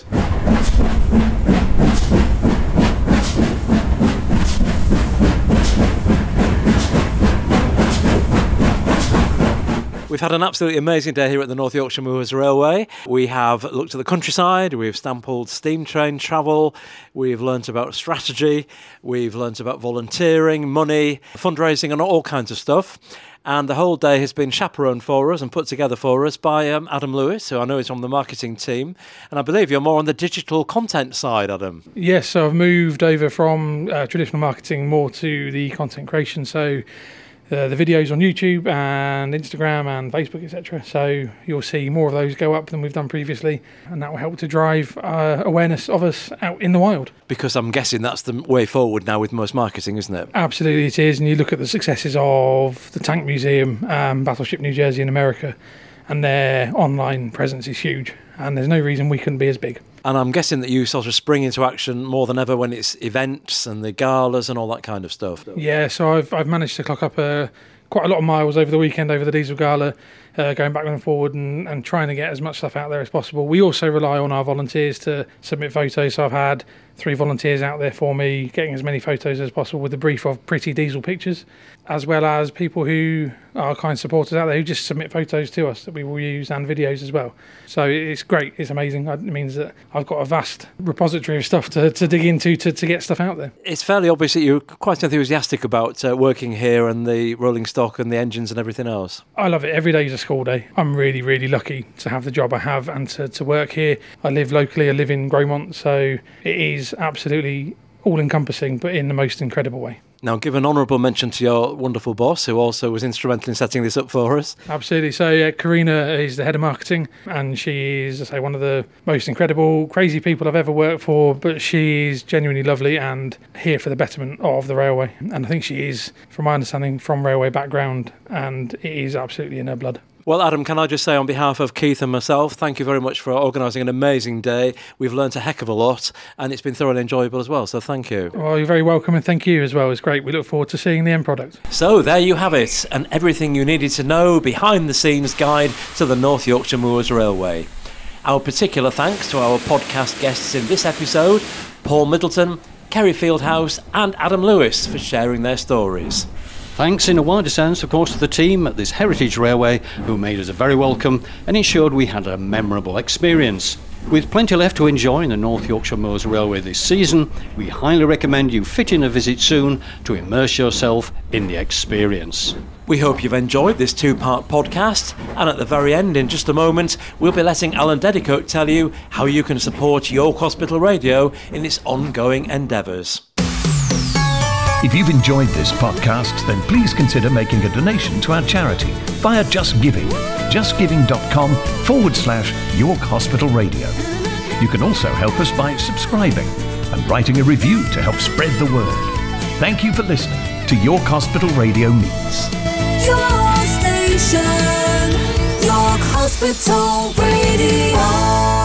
[SPEAKER 3] We've had an absolutely amazing day here at the North Yorkshire Moors Railway. We have looked at the countryside, we've sampled steam train travel, we've learnt about strategy, we've learnt about volunteering, money, fundraising and all kinds of stuff. And the whole day has been chaperoned for us and put together for us by um, Adam Lewis, who I know is from the marketing team. And I believe you're more on the digital content side, Adam.
[SPEAKER 9] Yes, so I've moved over from uh, traditional marketing more to the content creation. So uh, the videos on YouTube and Instagram and Facebook, et cetera. So you'll see more of those go up than we've done previously, and that will help to drive uh, awareness of us out in the wild.
[SPEAKER 3] Because I'm guessing that's the way forward now with most marketing, isn't it?
[SPEAKER 9] Absolutely it is, and you look at the successes of the Tank Museum, um, Battleship New Jersey in America, and their online presence is huge, and there's no reason we couldn't be as big.
[SPEAKER 3] And I'm guessing that you sort of spring into action more than ever when it's events and the galas and all that kind of stuff.
[SPEAKER 9] Yeah, so I've I've managed to clock up uh, quite a lot of miles over the weekend over the Diesel Gala, uh, going back and forward and, and trying to get as much stuff out there as possible. We also rely on our volunteers to submit photos, so I've had three volunteers out there for me, getting as many photos as possible with the brief of pretty diesel pictures, as well as people who are kind supporters out there who just submit photos to us that we will use, and videos as well. So it's great, it's amazing. It means that I've got a vast repository of stuff to, to dig into to, to get stuff out there.
[SPEAKER 3] It's fairly obvious that you're quite enthusiastic about uh, working here and the rolling stock and the engines and everything else.
[SPEAKER 9] I love it. Every day is a school day. I'm really, really lucky to have the job I have and to, to work here. I live locally, I live in Gromont, so it is absolutely all-encompassing, but in the most incredible way.
[SPEAKER 3] Now, give an honourable mention to your wonderful boss, who also was instrumental in setting this up for us.
[SPEAKER 9] Absolutely. So, uh, Karina is the head of marketing, and she is, I say, one of the most incredible, crazy people I've ever worked for, but she is genuinely lovely and here for the betterment of the railway. And I think she is, from my understanding, from railway background, and it is absolutely in her blood.
[SPEAKER 3] Well, Adam, can I just say on behalf of Keith and myself, thank you very much for organising an amazing day. We've learnt a heck of a lot, and it's been thoroughly enjoyable as well, so thank you.
[SPEAKER 9] Well, you're very welcome, and thank you as well. It's great. We look forward to seeing the end product.
[SPEAKER 3] So there you have it, and everything you needed to know behind-the-scenes guide to the North Yorkshire Moors Railway. Our particular thanks to our podcast guests in this episode, Paul Middleton, Kerry Fieldhouse and Adam Lewis, for sharing their stories.
[SPEAKER 4] Thanks in a wider sense, of course, to the team at this Heritage Railway who made us very welcome and ensured we had a memorable experience. With plenty left to enjoy in the North Yorkshire Moors Railway this season, we highly recommend you fit in a visit soon to immerse yourself in the experience.
[SPEAKER 3] We hope you've enjoyed this two-part podcast, and at the very end, in just a moment, we'll be letting Alan Dedicoat tell you how you can support York Hospital Radio in its ongoing endeavours.
[SPEAKER 1] If you've enjoyed this podcast, then please consider making a donation to our charity via Just Giving, justgiving.com forward slash York Hospital Radio. You can also help us by subscribing and writing a review to help spread the word. Thank you for listening to York Hospital Radio Meets.
[SPEAKER 2] Your station, York Hospital Radio.